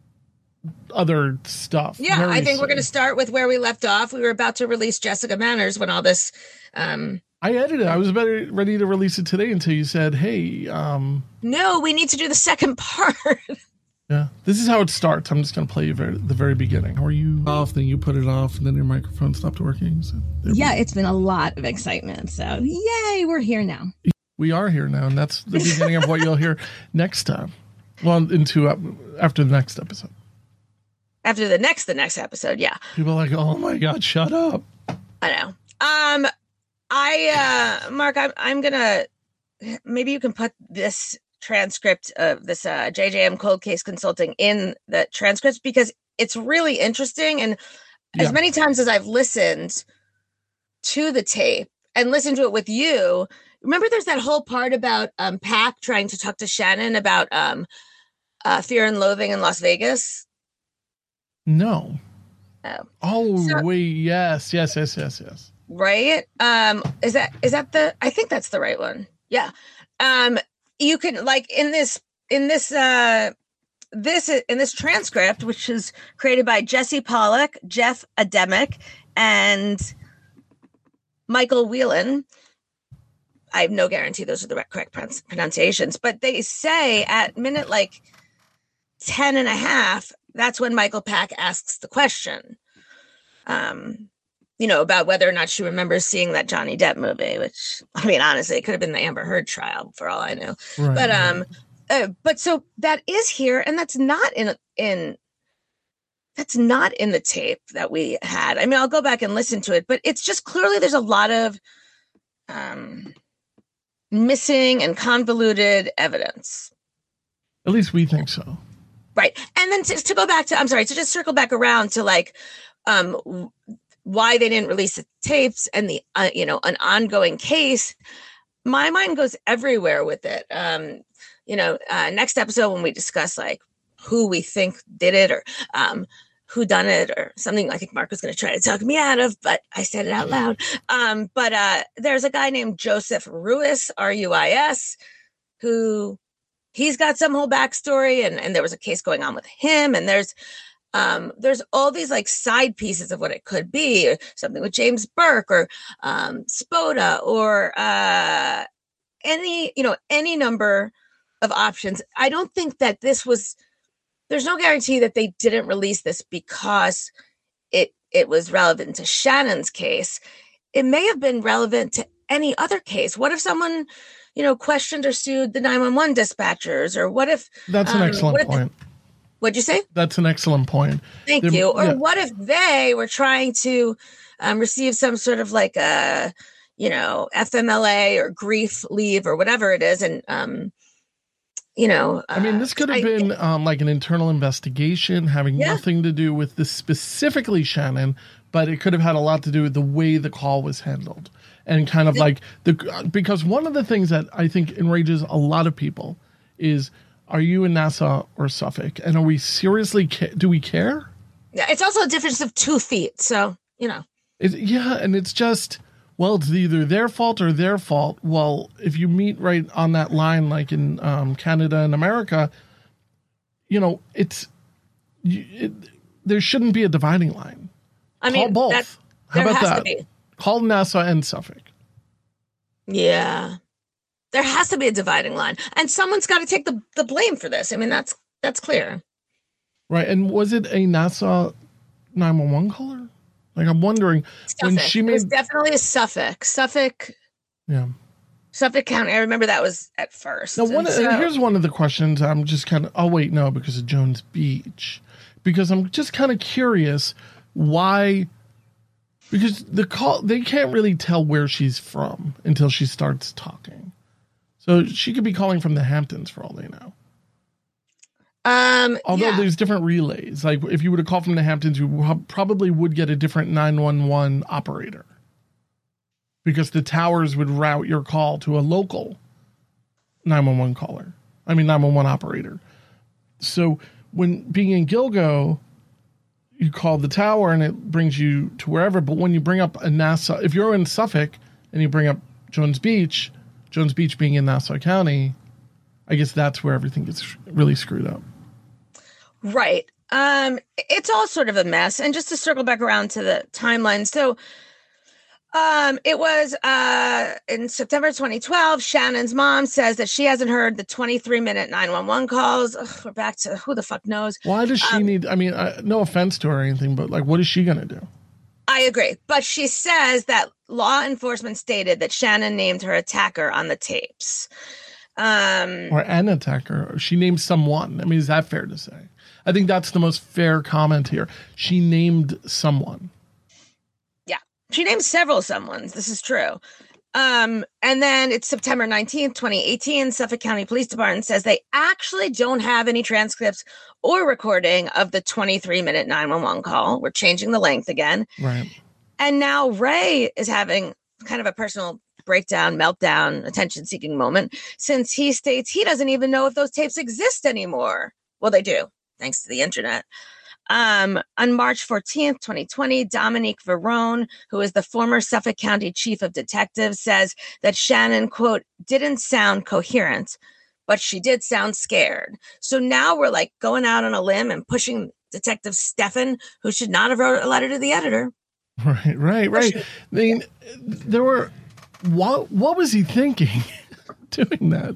other stuff. Yeah, very I think we're soon. going to start with where we left off. We were about to release Jessica Manners when all this. Um, I edited. I was about ready to release it today until you said, "Hey, um, no, we need to do the second part. yeah, this is how it starts." I'm just going to play you very, the very beginning. How are you off? Then you put it off, and then your microphone stopped working. So there we Yeah, it's been a lot of excitement. So, yay, we're here now. we are here now, and that's the beginning of what you'll hear next time. Well, into uh, after the next episode. After the next, the next episode, yeah, People are like, "Oh my God, shut up!" I know. Um, I uh, Mark, I'm I'm gonna maybe you can put this transcript of this uh, J J M Cold Case Consulting in the transcripts because it's really interesting, and Yeah. as many times as I've listened to the tape and listened to it with you. Remember, there's that whole part about um, Pac trying to talk to Shannon about um, uh, Fear and Loathing in Las Vegas. No. Oh. Oh So- wait, yes, yes, yes, yes, yes. Right? Um, is that is that the? I think that's the right one. Yeah. Um, you can like in this in this uh this in this transcript, which is created by Jesse Pollock, Jeff Ademick, and Michael Whelan. I have no guarantee those are the correct pronunci- pronunciations, but they say at minute like ten and a half, that's when Michael Pack asks the question. Um, you know, about whether or not she remembers seeing that Johnny Depp movie, which I mean, honestly, it could have been the Amber Heard trial for all I know. Right, But right. um, uh, but so that is here, and that's not in in that's not in the tape that we had. I mean, I'll go back and listen to it, but it's just clearly there's a lot of um missing and convoluted evidence. At least we think so. Right. And then to, to go back to, I'm sorry, to just circle back around to like um, w- why they didn't release the tapes and the, uh, you know, an ongoing case. My mind goes everywhere with it. Um, you know, uh, next episode when we discuss like who we think did it or um, who done it or something, I think Mark was going to try to talk me out of, but I said it out loud. Um, but uh, there's a guy named Joseph Ruiz, R U I S, who he's got some whole backstory, and, and there was a case going on with him, and there's um, there's all these like side pieces of what it could be, or something with James Burke or um, Spoda or uh, any you know any number of options. I don't think that this was. There's no guarantee that they didn't release this because it it was relevant to Shannon's case. It may have been relevant to any other case. What if someone, you know, questioned or sued the nine one one dispatchers, or what if That's an um, excellent what if- point. What'd you say? That's an excellent point. Thank There- you. Or yeah. what if they were trying to um, receive some sort of like a, you know, F M L A or grief leave or whatever it is, and um, you know, I mean, uh, this could have I- been um, like an internal investigation having Yeah. nothing to do with this specifically Shannon, but it could have had a lot to do with the way the call was handled. And kind of Yeah. like the, because one of the things that I think enrages a lot of people is, are you in Nassau or Suffolk? And are we seriously, ca- do we care? Yeah, it's also a difference of two feet. So, you know, It, yeah, and it's just, well, it's either their fault or their fault. Well, if you meet right on that line, like in um, Canada and America, you know, it's, you, it, there shouldn't be a dividing line. I mean, Call both. that, How there about has that? to be. Call Nassau and Suffolk. Yeah. There has to be a dividing line. And someone's got to take the, the blame for this. I mean, that's that's clear. Right. And was it a Nassau nine one one caller? Like, I'm wondering Suffolk. when she made. It was definitely a Suffolk. Suffolk. Yeah. Suffolk County. I remember that was at first. Now, one, and so, and here's one of the questions. I'm just kind of. Oh wait, no, because of Jones Beach, because I'm just kind of curious why. Because the call, they can't really tell where she's from until she starts talking. So she could be calling from the Hamptons for all they know. Um, Although yeah. there's different relays. Like if you were to call from the Hamptons, you probably would get a different nine one one operator. Because the towers would route your call to a local nine one one caller. I mean, nine one one operator. So when being in Gilgo, you call the tower and it brings you to wherever. But when you bring up a Nassau, if you're in Suffolk and you bring up Jones Beach, Jones Beach being in Nassau County, I guess that's where everything gets really screwed up. Right. Um, it's all sort of a mess. And just to circle back around to the timeline. So um, it was uh, in September twenty twelve, Shannon's mom says that she hasn't heard the twenty-three minute nine one one calls. Ugh, we're back to who the fuck knows. Why does she um, need, I mean, uh, no offense to her or anything, but like, what is she going to do? I agree. But she says that law enforcement stated that Shannon named her attacker on the tapes. Um, or an attacker. She named someone. I mean, is that fair to say? I think that's the most fair comment here. She named someone. Yeah, she named several someones. This is true. Um, and then it's September nineteenth, twenty eighteen. Suffolk County Police Department says they actually don't have any transcripts or recording of the twenty-three minute nine one one call. We're changing the length again. Right. And now Ray is having kind of a personal breakdown, meltdown, attention-seeking moment, since he states he doesn't even know if those tapes exist anymore. Well, they do, thanks to the internet. Um, on March fourteenth, twenty twenty, Dominique Verone, who is the former Suffolk County Chief of Detectives, says that Shannon, quote, didn't sound coherent, but she did sound scared. So now we're like going out on a limb and pushing Detective Stefan, who should not have wrote a letter to the editor. Right, right, right. I mean, there were... What what was he thinking doing that?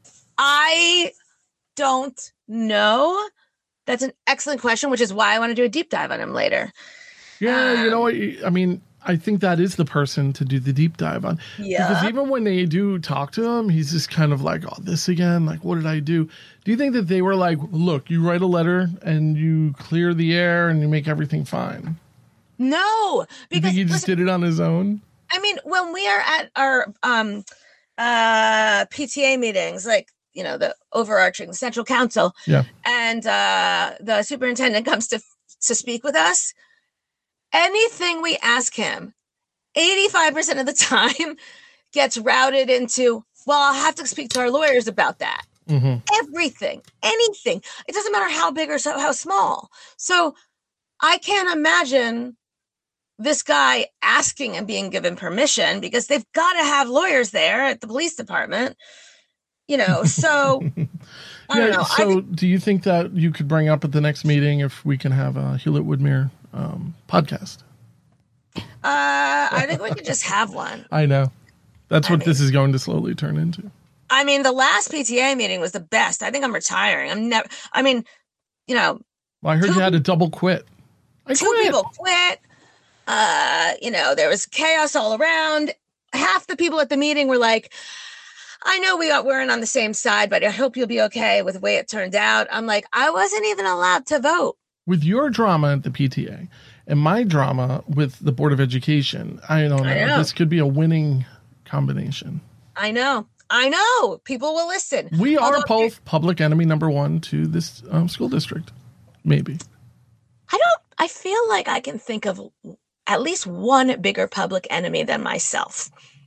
I don't know. That's an excellent question, which is why I want to do a deep dive on him later. Yeah, um, you know what? I mean, I think that is the person to do the deep dive on. Yeah. Because even when they do talk to him, he's just kind of like, oh, this again? Like, what did I do? Do you think that they were like, look, you write a letter and you clear the air and you make everything fine? No. You think he just listen, did it on his own? I mean, when we are at our um, uh, P T A meetings, like, you know, the overarching central council, yeah, and uh, the superintendent comes to to speak with us, anything we ask him, eighty-five percent of the time gets routed into, well, I'll have to speak to our lawyers about that. Mm-hmm. Everything, anything. It doesn't matter how big or so, how small. So I can't imagine this guy asking and being given permission, because they've got to have lawyers there at the police department, you know, so I don't yeah, know. So th- do you think that you could bring up at the next meeting if we can have a Hewlett Woodmere um, podcast? Uh, I think we could just have one. I know. That's what I mean, this is going to slowly turn into. I mean, the last P T A meeting was the best. I think I'm retiring. I'm never, I mean, you know. Well, I heard you had to double quit. I two quit. people quit. Uh, you know, there was chaos all around. Half the people at the meeting were like, I know we got, weren't on the same side, but I hope you'll be okay with the way it turned out. I'm like, I wasn't even allowed to vote. With your drama at the P T A and my drama with the Board of Education, I don't know. I know. This could be a winning combination. I know. I know. People will listen. We are Although, both public enemy number one to this um, school district. Maybe. I don't, I feel like I can think of at least one bigger public enemy than myself.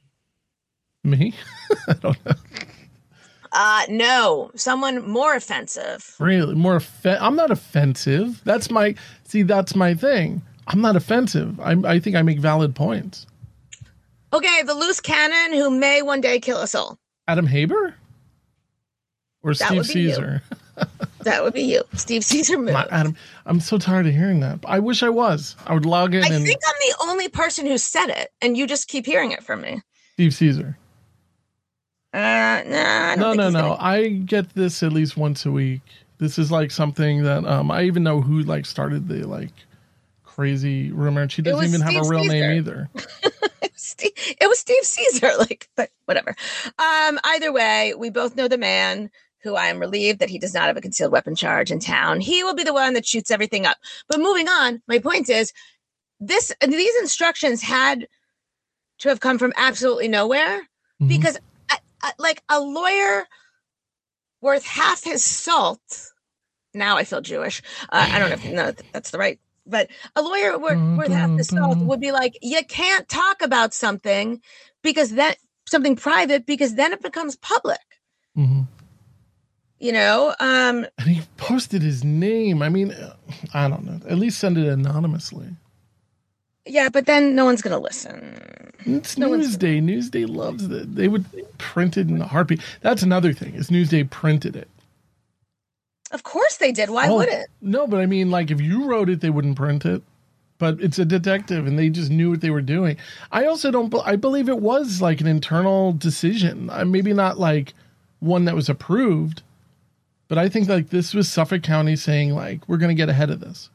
Me? I don't know. Uh, no, someone more offensive. Really? More offen- I'm not offensive. That's my, see, that's my thing. I'm not offensive. I, I think I make valid points. Okay, the loose cannon who may one day kill us all. Adam Haber? Or that Steve Caesar? That would be you, Steve Caesar moved. My, Adam, I'm so tired of hearing that. I wish I was. I would log in I and think I'm the only person who said it, and you just keep hearing it from me. Steve Caesar. Uh, nah, I don't No, think no, he's no. gonna- I get this at least once a week. This is like something that um I even know who like started the like crazy rumor, and she doesn't was even have Steve a real Caesar. name either. It was Steve, it was Steve Caesar, like, but whatever. Um, either way, we both know the man who I am relieved that he does not have a concealed weapon charge in town. He will be the one that shoots everything up. But moving on, my point is this: these instructions had to have come from absolutely nowhere Mhm. because, I, I, like, a lawyer worth half his salt. Now I feel Jewish. Uh, I don't know if no, that's the right. But a lawyer worth, worth half the salt would be like, you can't talk about something because that something private because then it becomes public. Mm-hmm. You know, um, And he posted his name. I mean, I don't know. At least send it anonymously. yeah, but then no one's gonna listen. It's No one's- Newsday. Newsday loves it. They would print it in a heartbeat. That's another thing. Is Newsday printed it? Of course they did. Why Oh, would it? No, but I mean, like, if you wrote it, they wouldn't print it. But it's a detective, and they just knew what they were doing. I also don't. be- I believe it was like an internal decision. Uh, maybe not like one that was approved, but I think like this was Suffolk County saying like we're going to get ahead of this.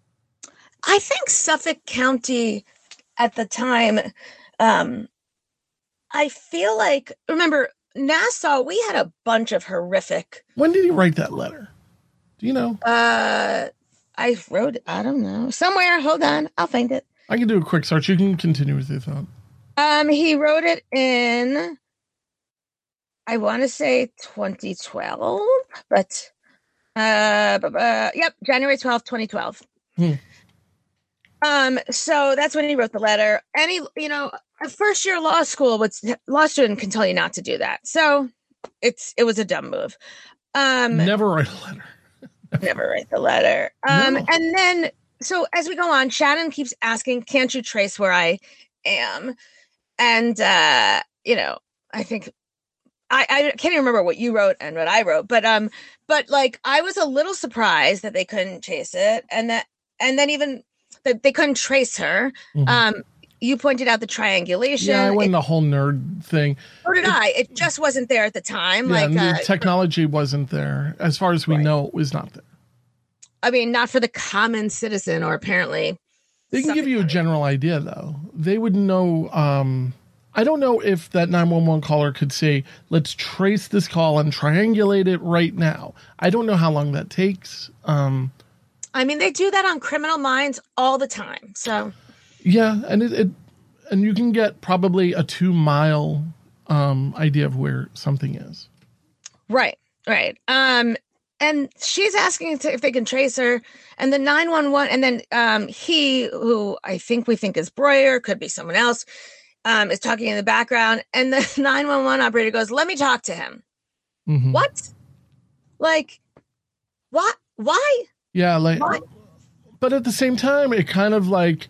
I think Suffolk County at the time, um, I feel like, remember, Nassau, we had a bunch of horrific. When did he write that letter? Do you know? Uh, I wrote, I don't know, somewhere. Hold on, I'll find it. I can do a quick search. You can continue with your thought. Um, he wrote it in, I want to say twenty twelve, but, uh, bu- bu- yep, January twelfth, twenty twelve. Hmm. Um, so that's when he wrote the letter. And he, you know, a first year law school, what's law student can tell you not to do that. So it's, it was a dumb move. Um, Never write a letter. never write the letter. Um, No. and then, so as we go on, Shannon keeps asking, can't you trace where I am? And, uh, you know, I think I, I can't even remember what you wrote and what I wrote, but, um, but like, I was a little surprised that they couldn't chase it. And that, and then even that they couldn't trace her. Mhm. Um, you pointed out the triangulation. Yeah, I went It- the whole nerd thing. so did I. It just wasn't there at the time. Yeah, like, and the uh, technology wasn't there. As far as we Right. know, it was not there. I mean, not for the common citizen, or apparently. They can give Suffolk you a County. general idea, though. They would know. Um, I don't know if that nine one one caller could say, let's trace this call and triangulate it right now. I don't know how long that takes. Um, I mean, they do that on Criminal Minds all the time. So, yeah, and it, it and you can get probably a two mile um, idea of where something is. right, right. Um, and she's asking to, if they can trace her, and the nine one one, and then um, he, who I think we think is Breuer, could be someone else, um, is talking in the background, and the nine one one operator goes, "Let me talk to him." Mhm. What? Like, what? Why? Yeah, like, Why? but at the same time, it kind of like,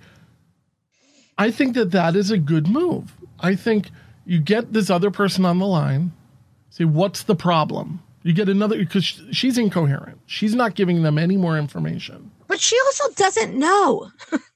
I think that that is a good move. I think you get this other person on the line, say, what's the problem? You get another, because she's incoherent. She's not giving them any more information. But she also doesn't know.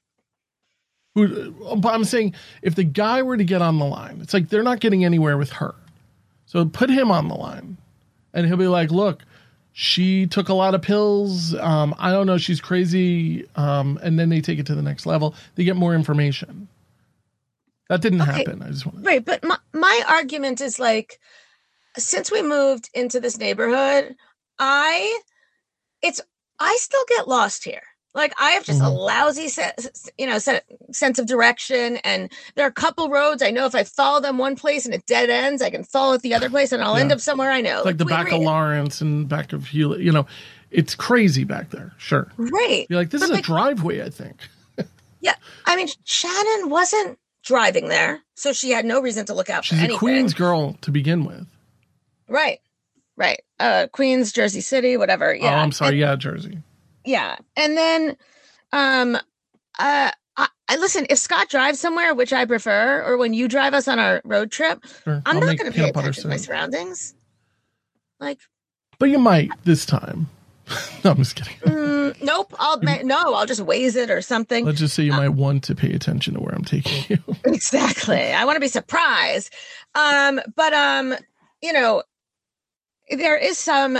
Who, but I'm saying, if the guy were to get on the line, it's like they're not getting anywhere with her. So put him on the line, and he'll be like, look, she took a lot of pills. Um, I don't know. She's crazy. Um, and then they take it to the next level. They get more information. That didn't Okay. happen. I just want Right, but my, my argument is like, since we moved into this neighborhood, I, it's, I still get lost here. Like, I have just a Mhm. lousy, se- you know, se- sense of direction. And there are a couple roads I know if I follow them one place and it dead ends, I can follow it the other place and I'll end Yeah. up somewhere I know. It's like the we back were- of Lawrence and back of Hewlett. You know, it's crazy back there. Sure. Right. You're like, this But is a like- driveway, I think. Yeah. I mean, Shannon wasn't driving there, so she had no reason to look out She's for a anything. Queens girl to begin with. Right. Right. Uh, Queens, Jersey City, whatever. Yeah. Oh, I'm sorry. And- yeah, Jersey. yeah. And then, um, uh, I, I listen, if Scott drives somewhere, which I prefer, or when you drive us on our road trip, Sure. I'm I'll not make going to pay peanut butter attention to my soon. surroundings. Like, But you might this time. No, I'm just kidding. Mm, nope. I'll ma- no. I'll just Waze it or something. Let's just say you might want to pay attention to where I'm taking you. Exactly. I want to be surprised. Um, but um, you know, there is some.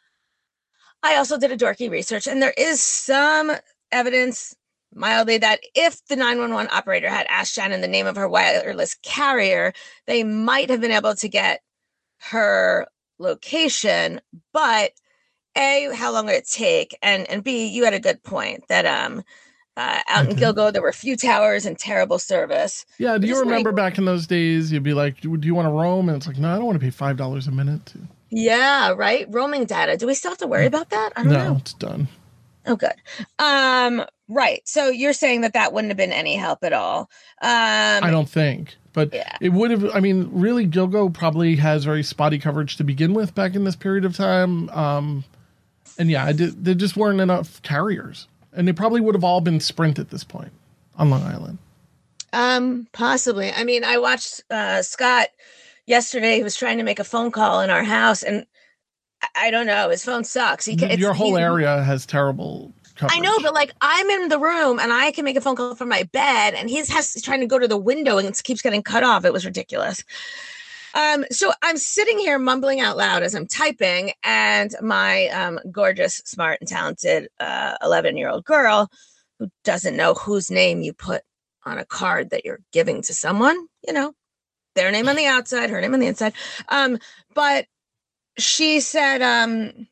I also did a dorky research, and there is some evidence, mildly, that if the nine one one operator had asked Shannon the name of her wireless carrier, they might have been able to get her location. But A, how long would it take? And and B, you had a good point that um uh, out Okay. in Gilgo there were few towers and terrible service. Yeah, do you Just remember like- back in those days, you'd be like, do you want to roam? And it's like, no, I don't want to pay five dollars a minute. To... Yeah, right. Roaming data. Do we still have to worry about that? I don't No, know. it's done. Oh, good. Um, right. So you're saying that that wouldn't have been any help at all. Um, I don't think. But yeah. it would have, I mean, really, Gilgo probably has very spotty coverage to begin with back in this period of time. Um, and yeah, I did, there just weren't enough carriers. And they probably would have all been Sprint at this point on Long Island. Um, possibly. I mean, I watched uh, Scott yesterday. He was trying to make a phone call in our house, and I, I don't know. His phone sucks. He, ca- it's, Your whole he- area has terrible coverage. I know, but like I'm in the room and I can make a phone call from my bed, and he's has he's trying to go to the window and it keeps getting cut off. It was ridiculous. Um, so I'm sitting here mumbling out loud as I'm typing, and my um, gorgeous, smart, and talented eleven year old girl who doesn't know whose name you put on a card that you're giving to someone, you know, their name on the outside, her name on the inside. Um, but she said, um,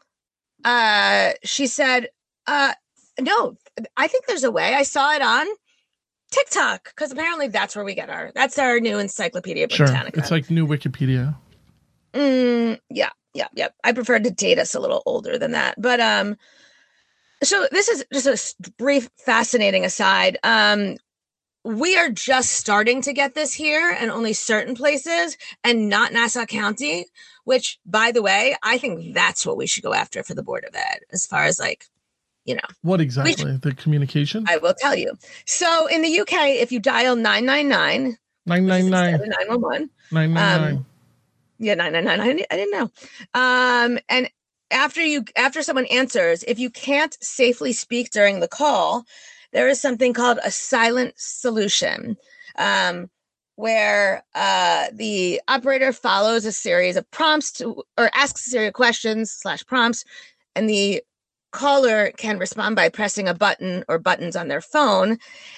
uh, she said, uh, no, I think there's a way. I saw it on TikTok, because apparently that's where we get our, that's our new Encyclopedia Sure. Britannica. It's like new Wikipedia. Mm, yeah, yeah, yeah. I prefer to date us a little older than that. But um, so this is just a s- brief, fascinating aside. Um, we are just starting to get this here, and only certain places, and not Nassau County. Which, by the way, I think that's what we should go after for the Board of Ed, as far as like, you know. What exactly? The communication? I will tell you. So in the U K, if you dial nine nine nine, nine nine nine. nine one one. nine nine nine. Um, Yeah, nine nine nine. I didn't, I didn't know. Um, and after you, after someone answers, if you can't safely speak during the call, there is something called a silent solution, um, where uh, the operator follows a series of prompts to, or asks a series of questions slash prompts, and the caller can respond by pressing a button or buttons on their phone,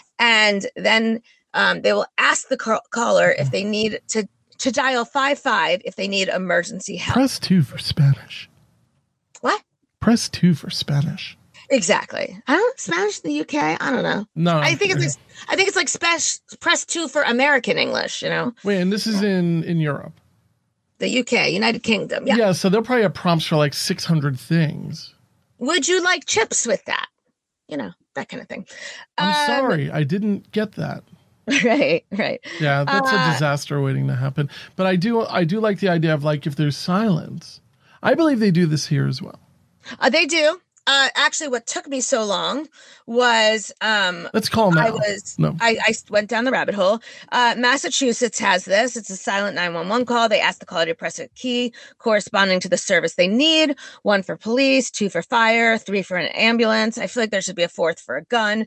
and then um, they will ask the ca- caller if they need to. To dial five five if they need emergency help. Press two for Spanish. What? Press two for Spanish. Exactly. I don't Spanish in the U K. I don't know. No. I think okay. it's like, I think it's like spec- press two for American English. You know, Wait, and this is in, in Europe. the U K, United Kingdom. Yeah. Yeah, so they'll probably have prompts for like six hundred things. Would you like chips with that? You know, that kind of thing. I'm Um, sorry, I didn't get that. Right. Right. Yeah, that's Uh, a disaster waiting to happen. But I do I do like the idea of like if there's silence. I believe they do this here as well. Uh, they do. Uh, actually, what took me so long was um, Let's call them I out. was No. I, I went down the rabbit hole. Uh, Massachusetts has this. It's a silent nine one one call. They ask the caller to press a key corresponding to the service they need. One for police, two for fire, three for an ambulance. I feel like there should be a fourth for a gun.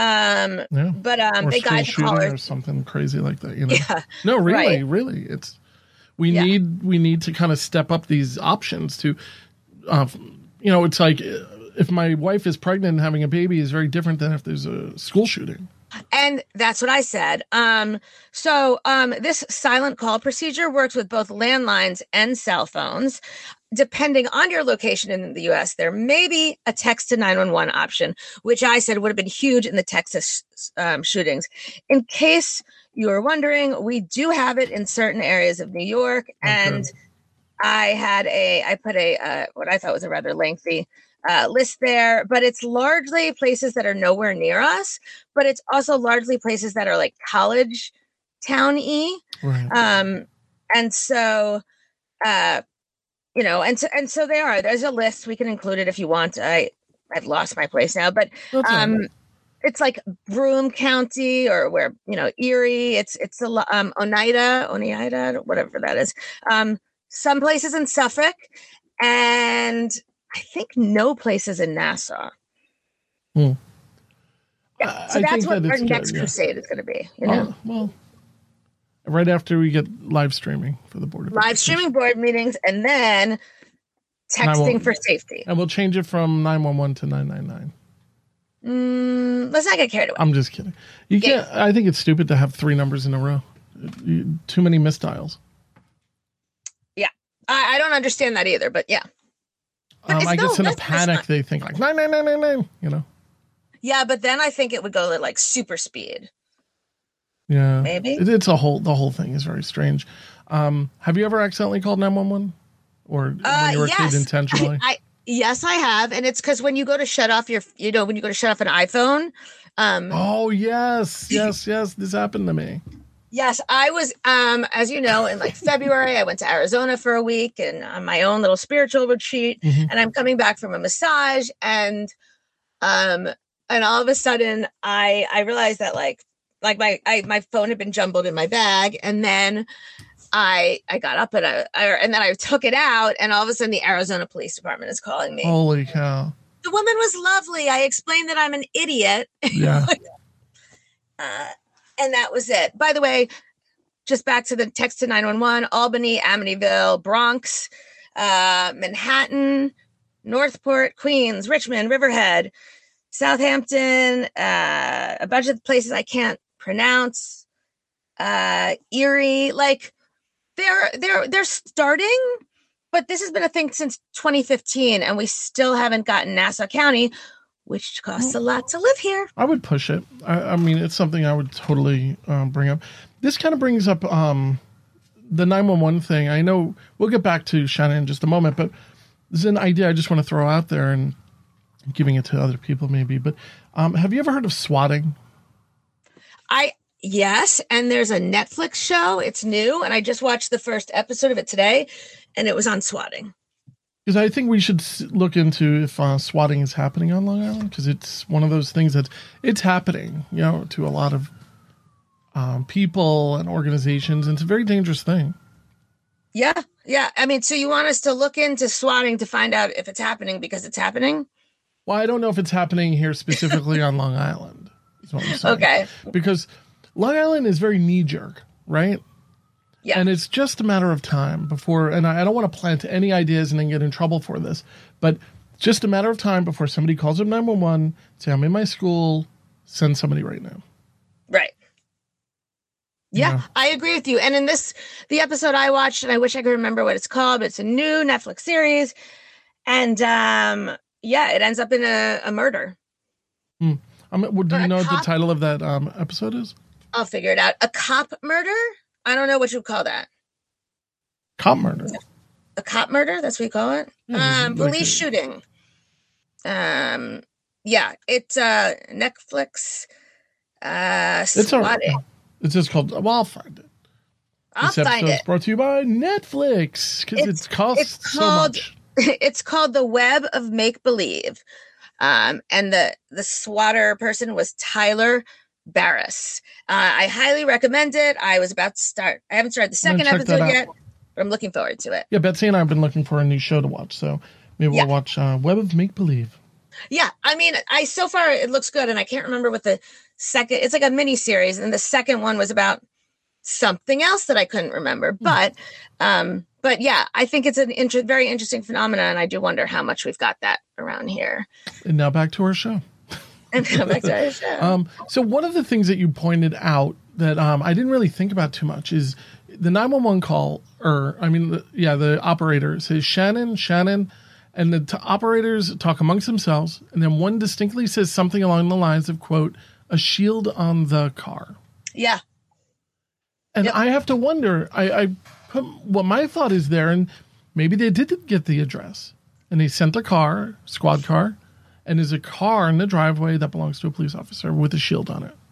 Um, Yeah. but um, Or they school guide the shooting caller. or something crazy like that, you know. Yeah. No, really, Right. really. It's we Yeah. need we need to kind of step up these options to uh, you know, it's like uh, if my wife is pregnant and having a baby is very different than if there's a school shooting. And that's what I said. Um, so um, this silent call procedure works with both landlines and cell phones. Depending on your location in the U S, there may be a text to nine one one option, which I said would have been huge in the Texas um, shootings. In case you are wondering, we do have it in certain areas of New York. And I had a, I put a, uh, what I thought was a rather lengthy uh, list there, but it's largely places that are nowhere near us, but it's also largely places that are like college town-y. Right. Um, and so, uh, you know, and so, and so they are, there's a list. We can include it if you want. I, I've lost my place now, but, That's all um, right. it's like Broome County or where, you know, Erie, it's, it's a, lo- um, Oneida, Oneida, whatever that is. Um, some places in Suffolk, and I think no places in Nassau. Hmm. Yeah, I so that's think what that our it's good, next yeah. crusade is going to be. You know, Oh, well, right after we get live streaming for the Board of live Education. streaming board meetings and then nine one one texting for safety. And we'll change it from nine one one to nine nine nine. Mm, let's not get carried away. I'm just kidding. You Yeah. can't. I think it's stupid to have three numbers in a row. You- Too many misdials. Yeah, I, I don't understand that either. But yeah, But Um, it's I no- guess in a that's- that's panic not- they think like nine nine nine nine nine. You know. yeah, but then I think it would go at like super speed. Yeah. Maybe. It, it's a whole. The whole thing is very strange. Um, have you ever accidentally called nine one one, or when Uh, you were a yes, kid intentionally? I, I yes, I have, and it's because when you go to shut off your, you know, when you go to shut off an iPhone. Um, Oh yes, yes, yes. This happened to me. Yes, I was, um, as you know, in like February, I went to Arizona for a week and on my own little spiritual retreat. Mhm. And I'm coming back from a massage, and um, and all of a sudden, I I realized that like like my I my phone had been jumbled in my bag, and then I I got up and I, I and then I took it out, and all of a sudden, the Arizona Police Department is calling me. Holy cow! The woman was lovely. I explained that I'm an idiot. Yeah. Uh, and that was it. By the way, just back to the text to nine one one, Albany, Amityville, Bronx, uh, Manhattan, Northport, Queens, Richmond, Riverhead, Southampton, uh, a bunch of places I can't pronounce, uh, Erie, like they're, they're, they're starting, but this has been a thing since twenty fifteen and we still haven't gotten Nassau County, which costs a lot to live here. I would push it. I, I mean, it's something I would totally um, bring up. This kind of brings up um, the nine one one thing. I know we'll get back to Shannon in just a moment, but this is an idea I just want to throw out there and giving it to other people maybe. But um, have you ever heard of swatting? I yes, and there's a Netflix show. It's new, and I just watched the first episode of it today, and it was on swatting. Because I think we should s- look into if uh, swatting is happening on Long Island, because it's one of those things that it's happening, you know, to a lot of um, people and organizations, and it's a very dangerous thing. Yeah, yeah. I mean, so you want us to look into swatting to find out if it's happening because it's happening? Well, I don't know if it's happening here specifically on Long Island. Is what I'm saying. Okay. Because Long Island is very knee jerk, right? Yeah. And it's just a matter of time before, and I, I don't want to plant any ideas and then get in trouble for this, but just a matter of time before somebody calls up nine one one, say, I'm in my school, send somebody right now. Right. Yeah, Yeah. I agree with you. And in this, the episode I watched, and I wish I could remember what it's called, but it's a new Netflix series. And um, yeah, it ends up in a, a murder. Um, well, do Or you a know what the cop- title of that um, episode is? I'll figure it out. A cop murder? I don't know what you would call that. Cop murder. A cop murder? That's what you call it? Yeah, um, like police a- shooting. Um, yeah, it's uh, Netflix. Uh, It's all right. swatting. It's just called, well, I'll find it. I'll This find episode is it. brought to you by Netflix, because It's- it costs it's so called- much. It's called The Web of Make Believe. Um, and the, the swatter person was Tyler Barris. Uh, I highly recommend it. I was about to start. I haven't started the I'm gonna second check that episode out. yet, but I'm looking forward to it. Yeah, Betsy and I have been looking for a new show to watch, so maybe Yeah. we'll watch uh, Web of Make Believe. Yeah, I mean, I so far it looks good, and I can't remember what the second. It's like a mini series, and the second one was about something else that I couldn't remember. But, um, but yeah, I think it's an inter- very interesting phenomenon, and I do wonder how much we've got that around here. And now back to our show. And come back to our show. Um, so one of the things that you pointed out that um, I didn't really think about too much is the nine one one call, or I mean, the, yeah, the operator says Shannon, Shannon, and the t- operators talk amongst themselves, and then one distinctly says something along the lines of, quote, a shield on the car. Yeah. And Yep. I have to wonder, I, I put what my thought is there, and maybe they did get the address, and they sent a car, squad car, and there's a car in the driveway that belongs to a police officer with a shield on it.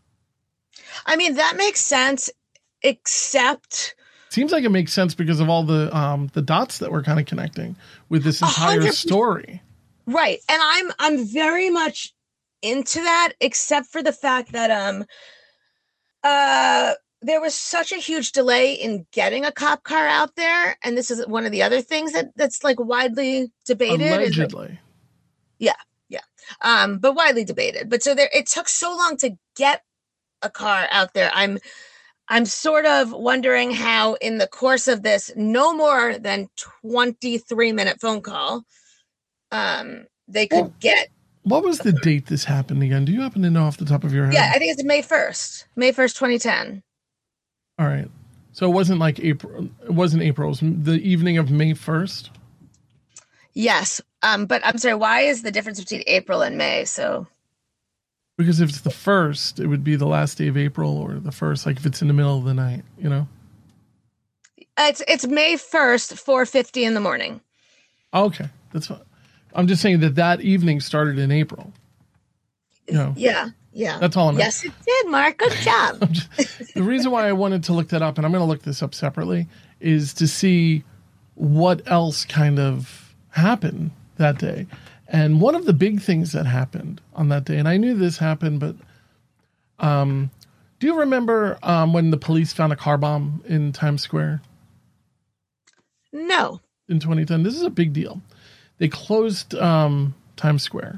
I mean, that makes sense, except Seems like it makes sense because of all the um, the dots that we're kind of connecting with this entire hundred percent. story. right. And I'm I'm very much into that, except for the fact that um uh there was such a huge delay in getting a cop car out there, and this is one of the other things that that's like widely debated. Allegedly. Like, yeah, yeah, um, but widely debated. But so there, it took so long to get a car out there. I'm, I'm sort of wondering how, in the course of this, no more than twenty-three minute phone call, um, they could Well, get. What was the date this happened again? Do you happen to know off the top of your head? Yeah, I think it's May first, May first, twenty ten. All right. So it wasn't like April. It wasn't April. It was the evening of May first. Yes. Um, but I'm sorry, why is the difference between April and May? So Because if it's the first, it would be the last day of April, or the first, like if it's in the middle of the night, you know? it's it's May first, four fifty in the morning. Okay. That's fine. I'm just saying that that evening started in April. You know, Yeah. Yeah. that's all I'm Yes, it did, Mark. Good job. I'm just- the reason why I wanted to look that up, and I'm going to look this up separately, is to see what else kind of happened that day. And one of the big things that happened on that day, and I knew this happened, but um, do you remember um, when the police found a car bomb in Times Square No. in twenty ten? This is a big deal. They closed um, Times Square.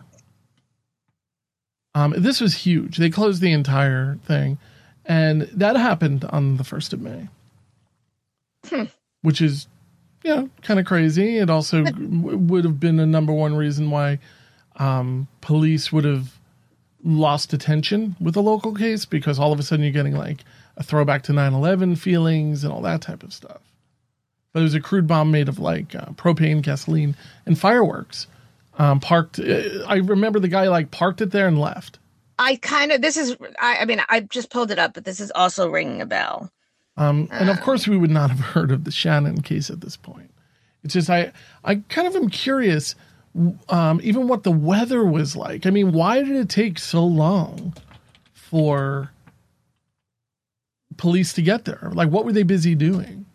Um, this was huge. They closed the entire thing. And that happened on the first of May, Hmm. which is, you know, kind of crazy. It also w- would have been a number one reason why um, police would have lost attention with the local case, because all of a sudden you're getting like a throwback to nine eleven feelings and all that type of stuff. But it was a crude bomb made of like uh, propane, gasoline, and fireworks. Um, parked. Uh, I remember the guy like parked it there and left. I kind of, this is, I, I mean, I just pulled it up, but this is also ringing a bell. Um, and of Um. course, we would not have heard of the Shannon case at this point. It's just I, I kind of am curious, um, even what the weather was like. I mean, why did it take so long for police to get there? Like, what were they busy doing?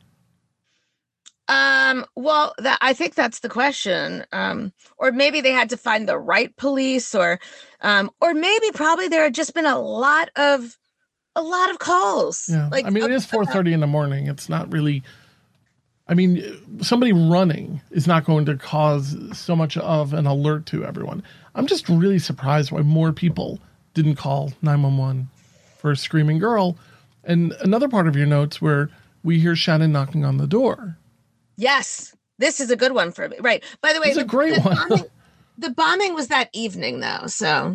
Um, well, that, I think that's the question. Um, or maybe they had to find the right police, or, um, or maybe probably there had just been a lot of, a lot of calls. Yeah, Like, I mean, it uh, is four thirty in the morning. It's not really. I mean, somebody running is not going to cause so much of an alert to everyone. I'm just really surprised why more people didn't call nine one one for a screaming girl. And another part of your notes where we hear Shannon knocking on the door. Yes, this is a good one for me. Right. By the way, It's a the, great the one. Bombing, the bombing was that evening, though. So,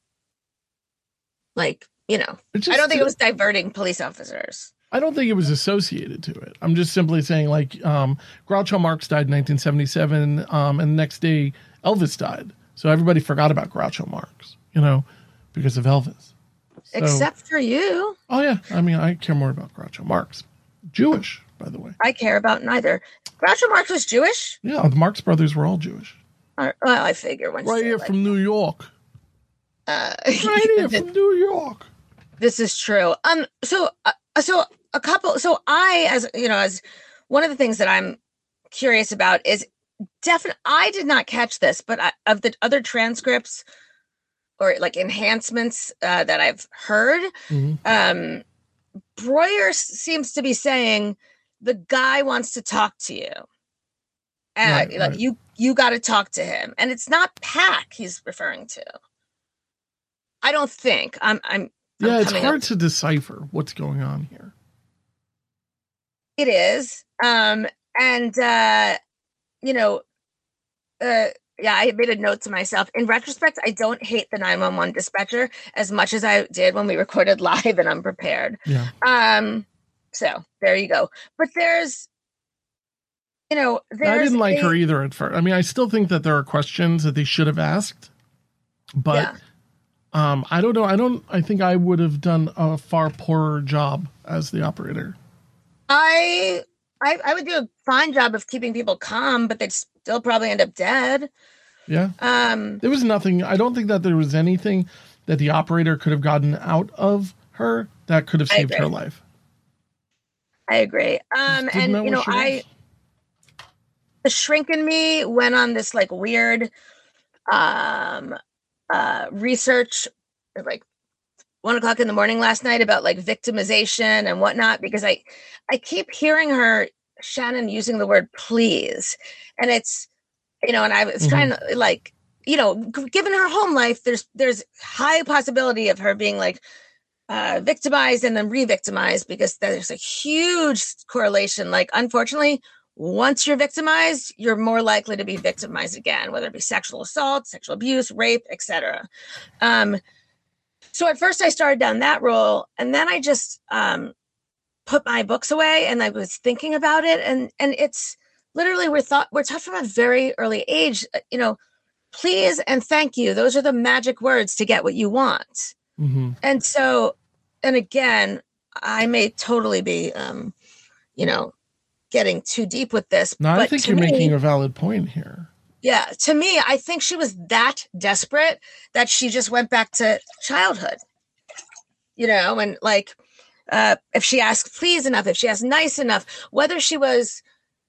like, you know, It just- I don't think it was diverting police officers. I don't think it was associated to it. I'm just simply saying, like, um, Groucho Marx died in nineteen seventy-seven, um, and the next day Elvis died. So everybody forgot about Groucho Marx, you know, because of Elvis. So, Except for you. oh yeah, I mean, I care more about Groucho Marx. Jewish, by the way. I care about neither. Groucho Marx was Jewish? Yeah, the Marx brothers were all Jewish. Or, well, I figure once Right you here say, from New York. like, Right uh, here from New York. This is true. Um. So, uh, so a couple. So I, as you know, as one of the things that I'm curious about is definitely. I did not catch this, but I, of the other transcripts or like enhancements uh, that I've heard, Mhm. um, Breuer s- seems to be saying the guy wants to talk to you. Uh, Right, like right. you, you got to talk to him, and it's not Pac he's referring to. I don't think. I'm. I'm. I'm Yeah, it's coming hard up- to decipher what's going on here. It is. Um, and uh, you know, uh, yeah, I made a note to myself. In retrospect, I don't hate the nine one one dispatcher as much as I did when we recorded live and unprepared. Yeah. Um, so there you go. But there's, you know, there's I didn't like a- her either at first. I mean, I still think that there are questions that they should have asked, but Yeah. um, I don't know. I don't. I think I would have done a far poorer job as the operator. I, I, I would do a fine job of keeping people calm, but they'd still probably end up dead. Yeah, Um, there was nothing. I don't think that there was anything that the operator could have gotten out of her that could have I saved her agree. life. I agree. Um, Didn't and know you where know, she I. was. The shrink in me went on this like weird um uh research like one o'clock in the morning last night about like victimization and whatnot, because I, I keep hearing her, Shannon, using the word please. And it's, you know, and I was mm-hmm. trying to like, you know, given her home life, there's, there's high possibility of her being like uh, victimized and then re-victimized, because there's a huge correlation. Like, unfortunately, once you're victimized, you're more likely to be victimized again, whether it be sexual assault, sexual abuse, rape, et cetera. Um, so at first I started down that road, and then I just um, put my books away, and I was thinking about it, and and it's literally we're thought we're taught from a very early age, you know, please and thank you. Those are the magic words to get what you want. Mm-hmm. And so, and again, I may totally be, um, you know, getting too deep with this. No, but I think you're me, making a valid point here. Yeah, to me, I think she was that desperate that she just went back to childhood, you know, and like, uh, if she asked please enough, if she asked nice enough, whether she was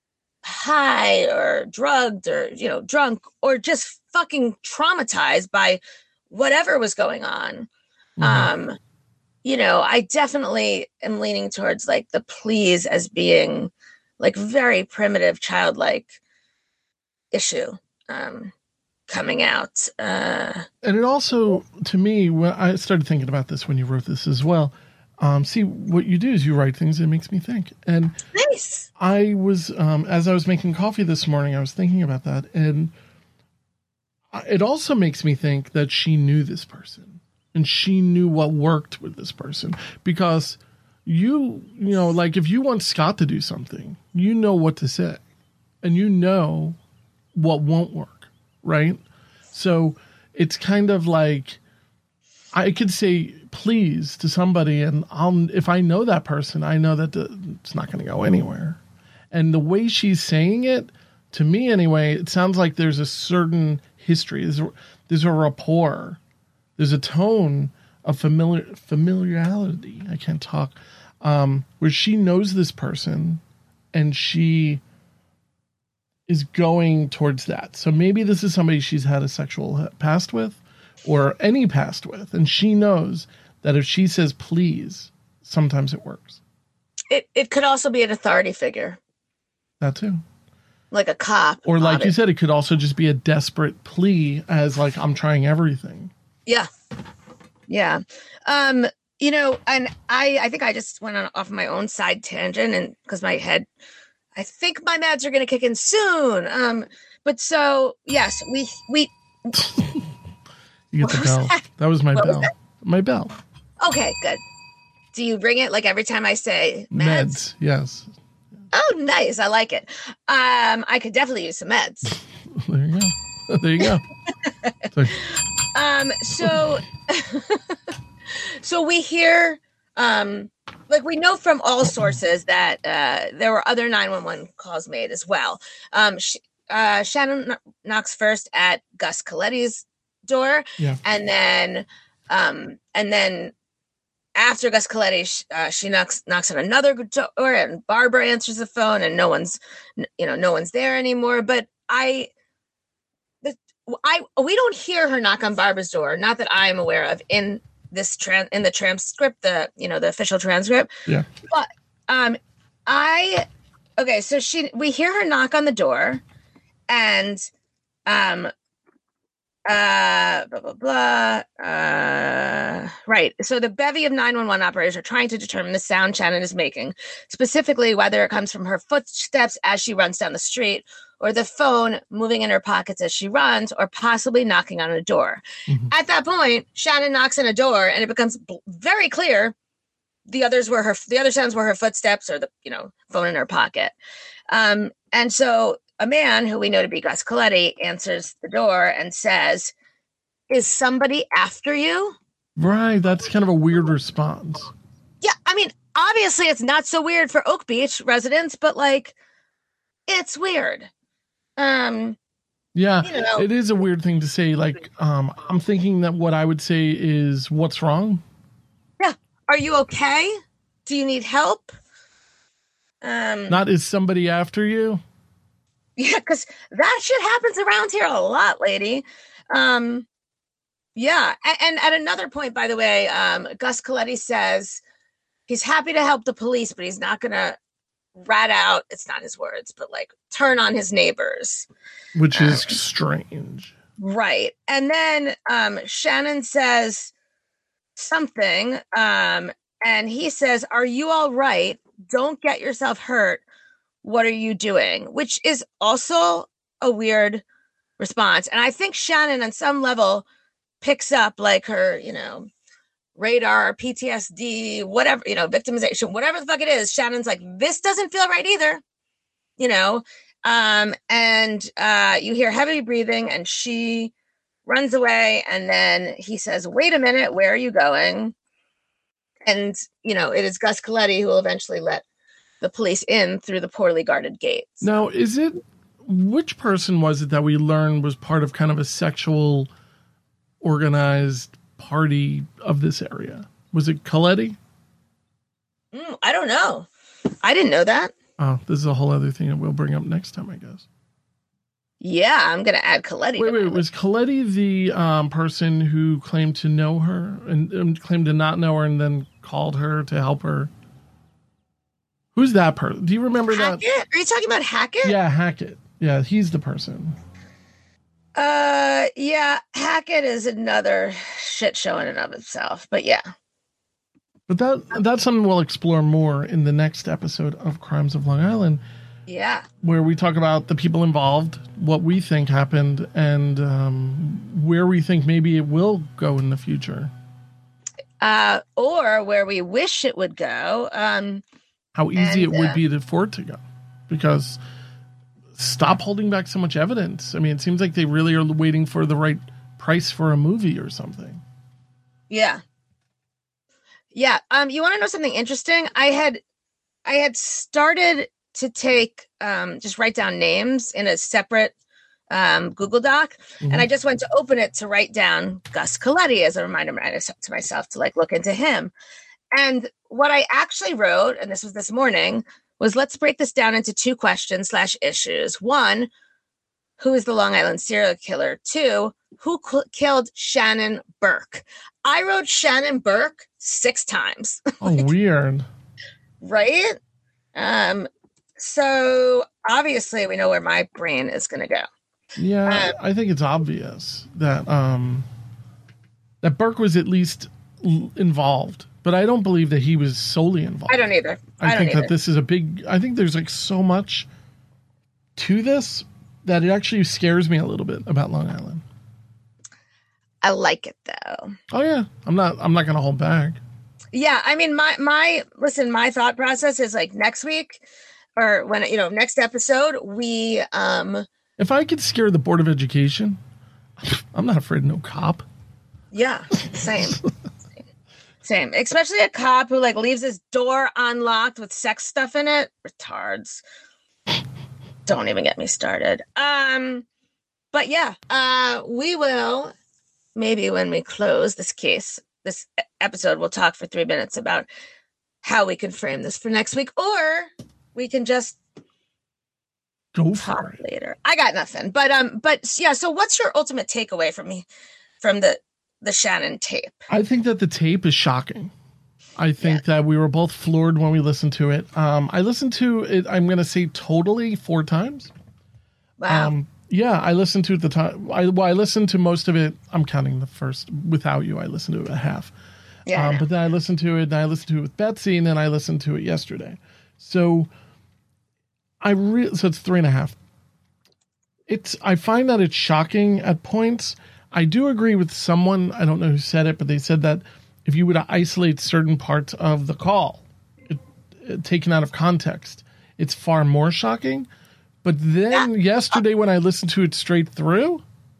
high or drugged or, you know, drunk or just fucking traumatized by whatever was going on. Mm-hmm. Um, you know, I definitely am leaning towards like the please as being like very primitive, childlike issue um, coming out. Uh, and it also, to me, when I started thinking about this when you wrote this as well, um, see, what you do is you write things that makes me think. And nice. I was, um, as I was making coffee this morning, I was thinking about that. And it also makes me think that she knew this person and she knew what worked with this person, because you, you know, like if you want Scott to do something, you know what to say and you know what won't work. Right. So it's kind of like I could say please to somebody, and I'll, if I know that person, I know that the, it's not going to go anywhere. And the way she's saying it, to me anyway, it sounds like there's a certain history. There's a, there's a rapport. There's a tone of familiar familiarity. I can't talk. Um, where she knows this person and she is going towards that. So maybe this is somebody she's had a sexual past with or any past with. And she knows that if she says please, sometimes it works. It it could also be an authority figure. That too. Like a cop. Or like you it. said, it could also just be a desperate plea as like, I'm trying everything. Yeah. Yeah. Um, you know, and I, I think I just went on off my own side tangent, and because my head, I think my meds are going to kick in soon. Um, but so, yes, we, we, you get the bell. That? that was my what bell. Was my bell. Okay, good. Do you ring it like every time I say meds? Meds, yes. Oh, nice. I like it. Um, I could definitely use some meds. There you go. There you go. Sorry. Um, so, so we hear, um, like we know from all sources that, uh, there were other nine one one calls made as well. Um, sh- uh, Shannon knocks first at Gus Coletti's door. Yeah. And then, um, and then after Gus Coletti, sh- uh, she knocks, knocks on another door, and Barbara answers the phone, and no one's, you know, no one's there anymore. But I, I we don't hear her knock on Barbara's door, not that I'm aware of in this tran- in the transcript, the you know the official transcript. Yeah. But um, I okay, so she we hear her knock on the door, and um, uh, blah blah blah. Uh, right. So the bevy of nine one one operators are trying to determine the sound Shannon is making, specifically whether it comes from her footsteps as she runs down the street, or the phone moving in her pockets as she runs, or possibly knocking on a door. Mm-hmm. At that point, Shannon knocks on a door, and it becomes b- very clear the others were her. The other sounds were her footsteps or the you know phone in her pocket. Um, and so a man who we know to be Gus Coletti answers the door and says, "Is somebody after you?" Right. That's kind of a weird response. Yeah, I mean, obviously, it's not so weird for Oak Beach residents, but like, it's weird. Um, yeah, you know, it is a weird thing to say. Like, um, I'm thinking that what I would say is, what's wrong? Yeah. Are you okay? Do you need help? Um, Not is somebody after you? Yeah, because that shit happens around here a lot, lady. Um, Yeah. And, and at another point, by the way, um, Gus Coletti says he's happy to help the police, but he's not going to rat out, it's not his words, but like turn on his neighbors. Which um, is strange. Right. And then um, Shannon says something, um, and he says, "Are you all right? Don't get yourself hurt. What are you doing?" Which is also a weird response. And I think Shannon, on some level, picks up like her, you know, radar, P T S D, whatever, you know, victimization, whatever the fuck it is. Shannon's like, this doesn't feel right either, you know. Um, and uh, you hear heavy breathing, and she runs away. And then he says, "Wait a minute, where are you going?" And, you know, it is Gus Coletti who will eventually let the police in through the poorly guarded gates. Now, is it, which person was it that we learned was part of kind of a sexual organized party of this area? Was it Coletti? Mm, I don't know. I didn't know that. Oh, this is a whole other thing that we'll bring up next time, I guess. Yeah, I'm going to add Coletti. Wait, wait, was Coletti the um, person who claimed to know her and um, claimed to not know her and then called her to help her? Who's that person? Do you remember Hackett? that? Are you talking about Hackett? Yeah, Hackett. Yeah, he's the person. Uh, yeah, Hackett is another shit show in and of itself. But yeah. But that that's something we'll explore more in the next episode of Crimes of Long Island. Yeah. Where we talk about the people involved, what we think happened, and um, where we think maybe it will go in the future. Uh, or where we wish it would go. Um, How easy and, it would uh, be to, for it to go. Because stop holding back so much evidence. I mean, it seems like they really are waiting for the right price for a movie or something. Yeah. Yeah. Um, you want to know something interesting? I had, I had started to take, um, just write down names in a separate, um, Google Doc. Mm-hmm. And I just went to open it to write down Gus Coletti as a reminder to myself to like look into him. And what I actually wrote, and this was this morning, was let's break this down into two questions slash issues. One, who is the Long Island serial killer? Two, who cl- killed Shannon Burke? I wrote Shannon Burke six times. Oh, weird. Right? Um, so obviously we know where my brain is going to go. Yeah, Um, I think it's obvious that um, that Burke was at least l- involved, but I don't believe that he was solely involved. I don't either. I, I, don't think either. that this is a big. I think there's like so much to this that it actually scares me a little bit about Long Island. I like it though. Oh yeah, I'm not. I'm not going to hold back. Yeah, I mean, my my listen, my thought process is like next week, or when you know next episode, we um If I could scare the Board of Education, I'm not afraid of no cop. yeah, same, same, same. Especially a cop who like leaves his door unlocked with sex stuff in it. Retards. Don't even get me started. Um, but yeah, uh, we will maybe when we close this case. This episode, we'll talk for three minutes about how we can frame this for next week, or we can just Go talk for it. later. I got nothing, but um, but yeah. So, what's your ultimate takeaway from me from the the Shannon tape? I think that the tape is shocking. I think that we were both floored when we listened to it. Um, I listened to it. I'm going to say totally four times. Wow. Um, yeah, I listened to it the time. I, well, I listened to most of it. I'm counting the first without you. I listened to it a half. yeah. I Um, know. but then I listened to it, and I listened to it with Betsy, and then I listened to it yesterday. So I re- so it's three and a half. It's I find that it's shocking at points. I do agree with someone. I don't know who said it, but they said that if you were to isolate certain parts of the call, it, it, taken out of context, it's far more shocking. But then yesterday, when I listened to it straight through,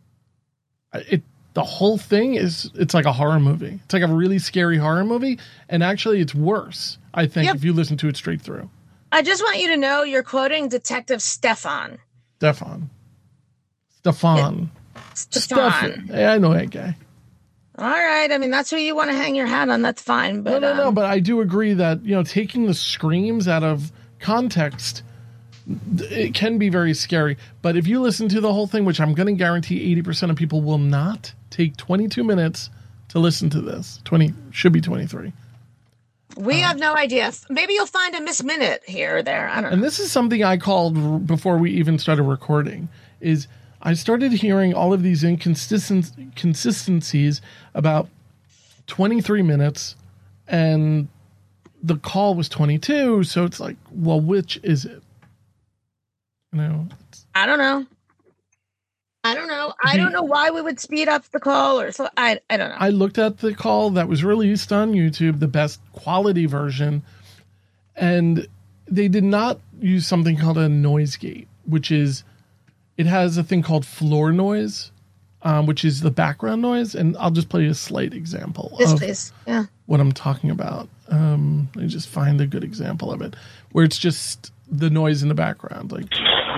it the whole thing is it's like a horror movie. It's like a really scary horror movie, and actually, it's worse. I think Yep. if you listen to it straight through. I just want you to know you're quoting Detective Stefan. Stefan, Stefan, Stefan. Stefan. Hey, I know that guy. All right. I mean, that's who you want to hang your hat on. That's fine. But No, no, no. um, But I do agree that you know taking the screams out of context it can be very scary. But if you listen to the whole thing, which I'm going to guarantee eighty percent of people will not take twenty-two minutes to listen to this. twenty should be twenty-three. We um, have no idea. Maybe you'll find a miss minute here or there. I don't know. And this is something I called before we even started recording, is I started hearing all of these inconsistent consistencies about twenty-three minutes, and the call was twenty-two. So it's like, well, which is it? You know, it's, I don't know. I don't know. I don't know why we would speed up the call or so. I I don't know. I looked at the call that was released on YouTube, the best quality version, and they did not use something called a noise gate, which is, it has a thing called floor noise, um, which is the background noise. And I'll just play a slight example yes, of please. Yeah. what I'm talking about. Um, let me just find a good example of it, where it's just the noise in the background, like.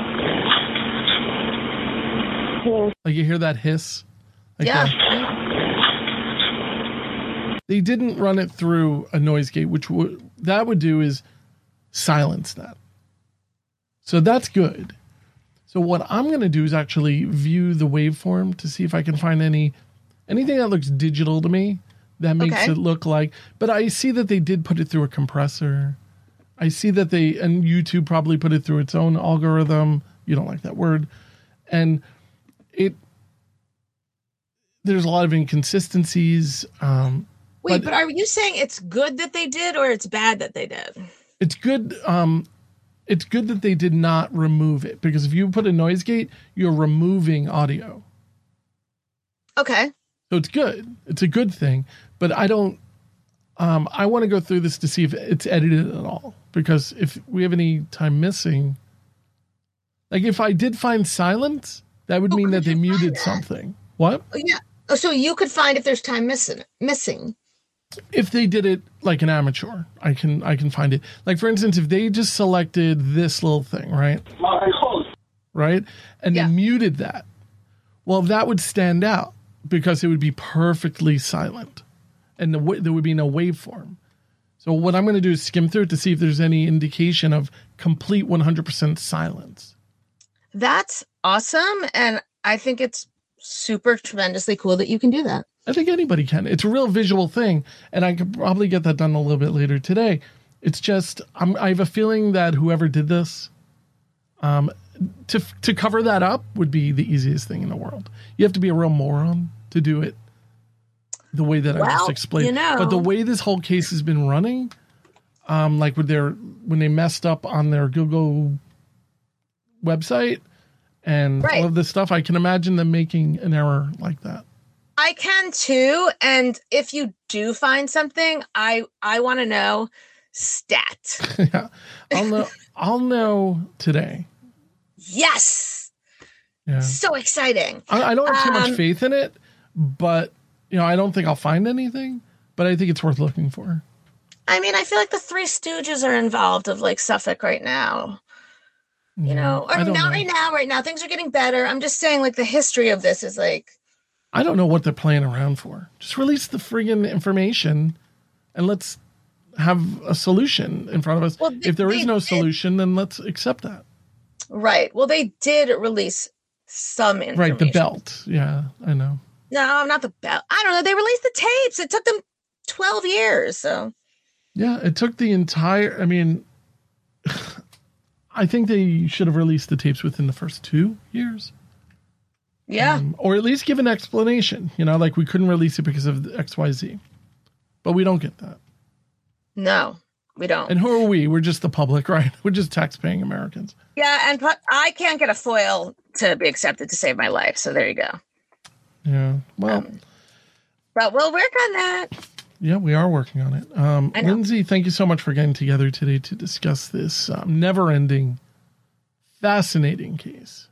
Like you hear that hiss? Like yeah. That. They didn't run it through a noise gate, which would that would do is silence that. So that's good. So what I'm going to do is actually view the waveform to see if I can find any anything that looks digital to me that makes okay. it look like. But I see that they did put it through a compressor. I see that they, and YouTube probably put it through its own algorithm. You don't like that word. And it, there's a lot of inconsistencies. Um, Wait, but, but are you saying it's good that they did, or it's bad that they did? It's good. Um, it's good that they did not remove it, because if you put a noise gate, you're removing audio. Okay. So it's good. It's a good thing, but I don't, um, I want to go through this to see if it's edited at all, because if we have any time missing, like if I did find silence, that would oh, mean that they muted that? something. What? Oh, yeah. Oh, so you could find if there's time missing. Missing. If they did it like an amateur, I can I can find it. Like for instance, if they just selected this little thing, right? Right, and yeah. they muted that. Well, that would stand out because it would be perfectly silent, and the, there would be no waveform. So what I'm going to do is skim through it to see if there's any indication of complete one hundred percent silence. That's awesome. And I think it's super tremendously cool that you can do that. I think anybody can. It's a real visual thing. And I could probably get that done a little bit later today. It's just, I'm, I have a feeling that whoever did this, um, to, to cover that up would be the easiest thing in the world. You have to be a real moron to do it the way that well, I just explained. You know. But the way this whole case has been running, um, like with their, when they messed up on their Google website and right. all of this stuff, I can imagine them making an error like that. I can too. And if you do find something, I I want to know stat. yeah, I'll know. I'll know today. Yes. Yeah. So exciting. I, I don't have too um, much faith in it, but you know, I don't think I'll find anything. But I think it's worth looking for. I mean, I feel like the Three Stooges are involved of like Suffolk right now. You know, or not know. right now, right now. Things are getting better. I'm just saying, like, the history of this is like. I don't know what they're playing around for. Just release the friggin' information and let's have a solution in front of us. Well, they, if there is no did. solution, then let's accept that. Right. Well, they did release some information. Right. The belt. Yeah, I know. No, not the belt. I don't know. They released the tapes. It took them twelve years. So. Yeah, it took the entire, I mean, I think they should have released the tapes within the first two years. Yeah. Um, or at least give an explanation, you know, like we couldn't release it because of X Y Z. But we don't get that. No, we don't. And who are we? We're just the public, right? We're just tax-paying Americans. Yeah, and I can't get a foil to be accepted to save my life. So there you go. Yeah. Well. Um, but we'll work on that. Yeah, we are working on it. Um, I know. Lindsay, thank you so much for getting together today to discuss this um, never-ending, fascinating case.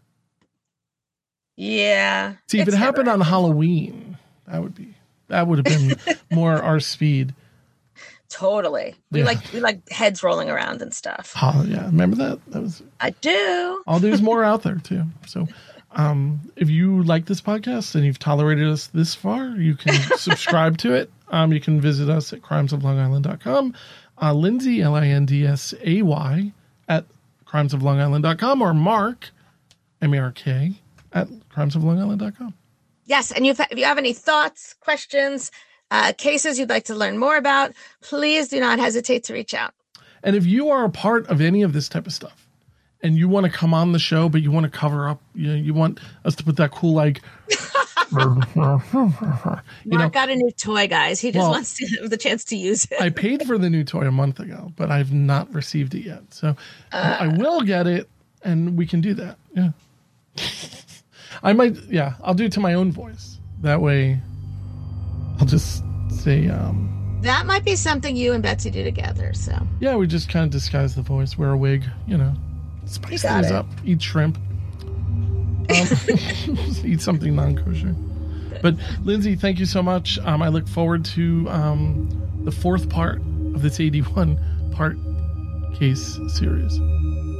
Yeah. See, if it happened on Halloween, that would be that would have been more our speed. Totally. We Yeah. like we like heads rolling around and stuff. Oh yeah, remember that? That was. I do. Oh, there's more out there too. So, um, if you like this podcast and you've tolerated us this far, you can subscribe to it. Um, you can visit us at crimes of long island dot com. Uh, Lindsay, L I N D S A Y, at crimes of long island dot com or Mark, M A R K, at crimes of long island dot com. Yes, and if, if you have any thoughts, questions, uh, cases you'd like to learn more about, please do not hesitate to reach out. And if you are a part of any of this type of stuff and you want to come on the show, but you want to cover up, you know, you want us to put that cool, like, Mark you know, got a new toy, guys. He just well, wants to have the chance to use it. I paid for the new toy a month ago, but I've not received it yet. So uh, I will get it and we can do that. Yeah. I might, yeah, I'll do it to my own voice. That way I'll just say, um, that might be something you and Betsy do together. So yeah, we just kind of disguise the voice, wear a wig, you know, spice things up, eat shrimp, um, eat something non-kosher. But Lindsay, thank you so much. Um, I look forward to um, the fourth part of this eighty-one part case series.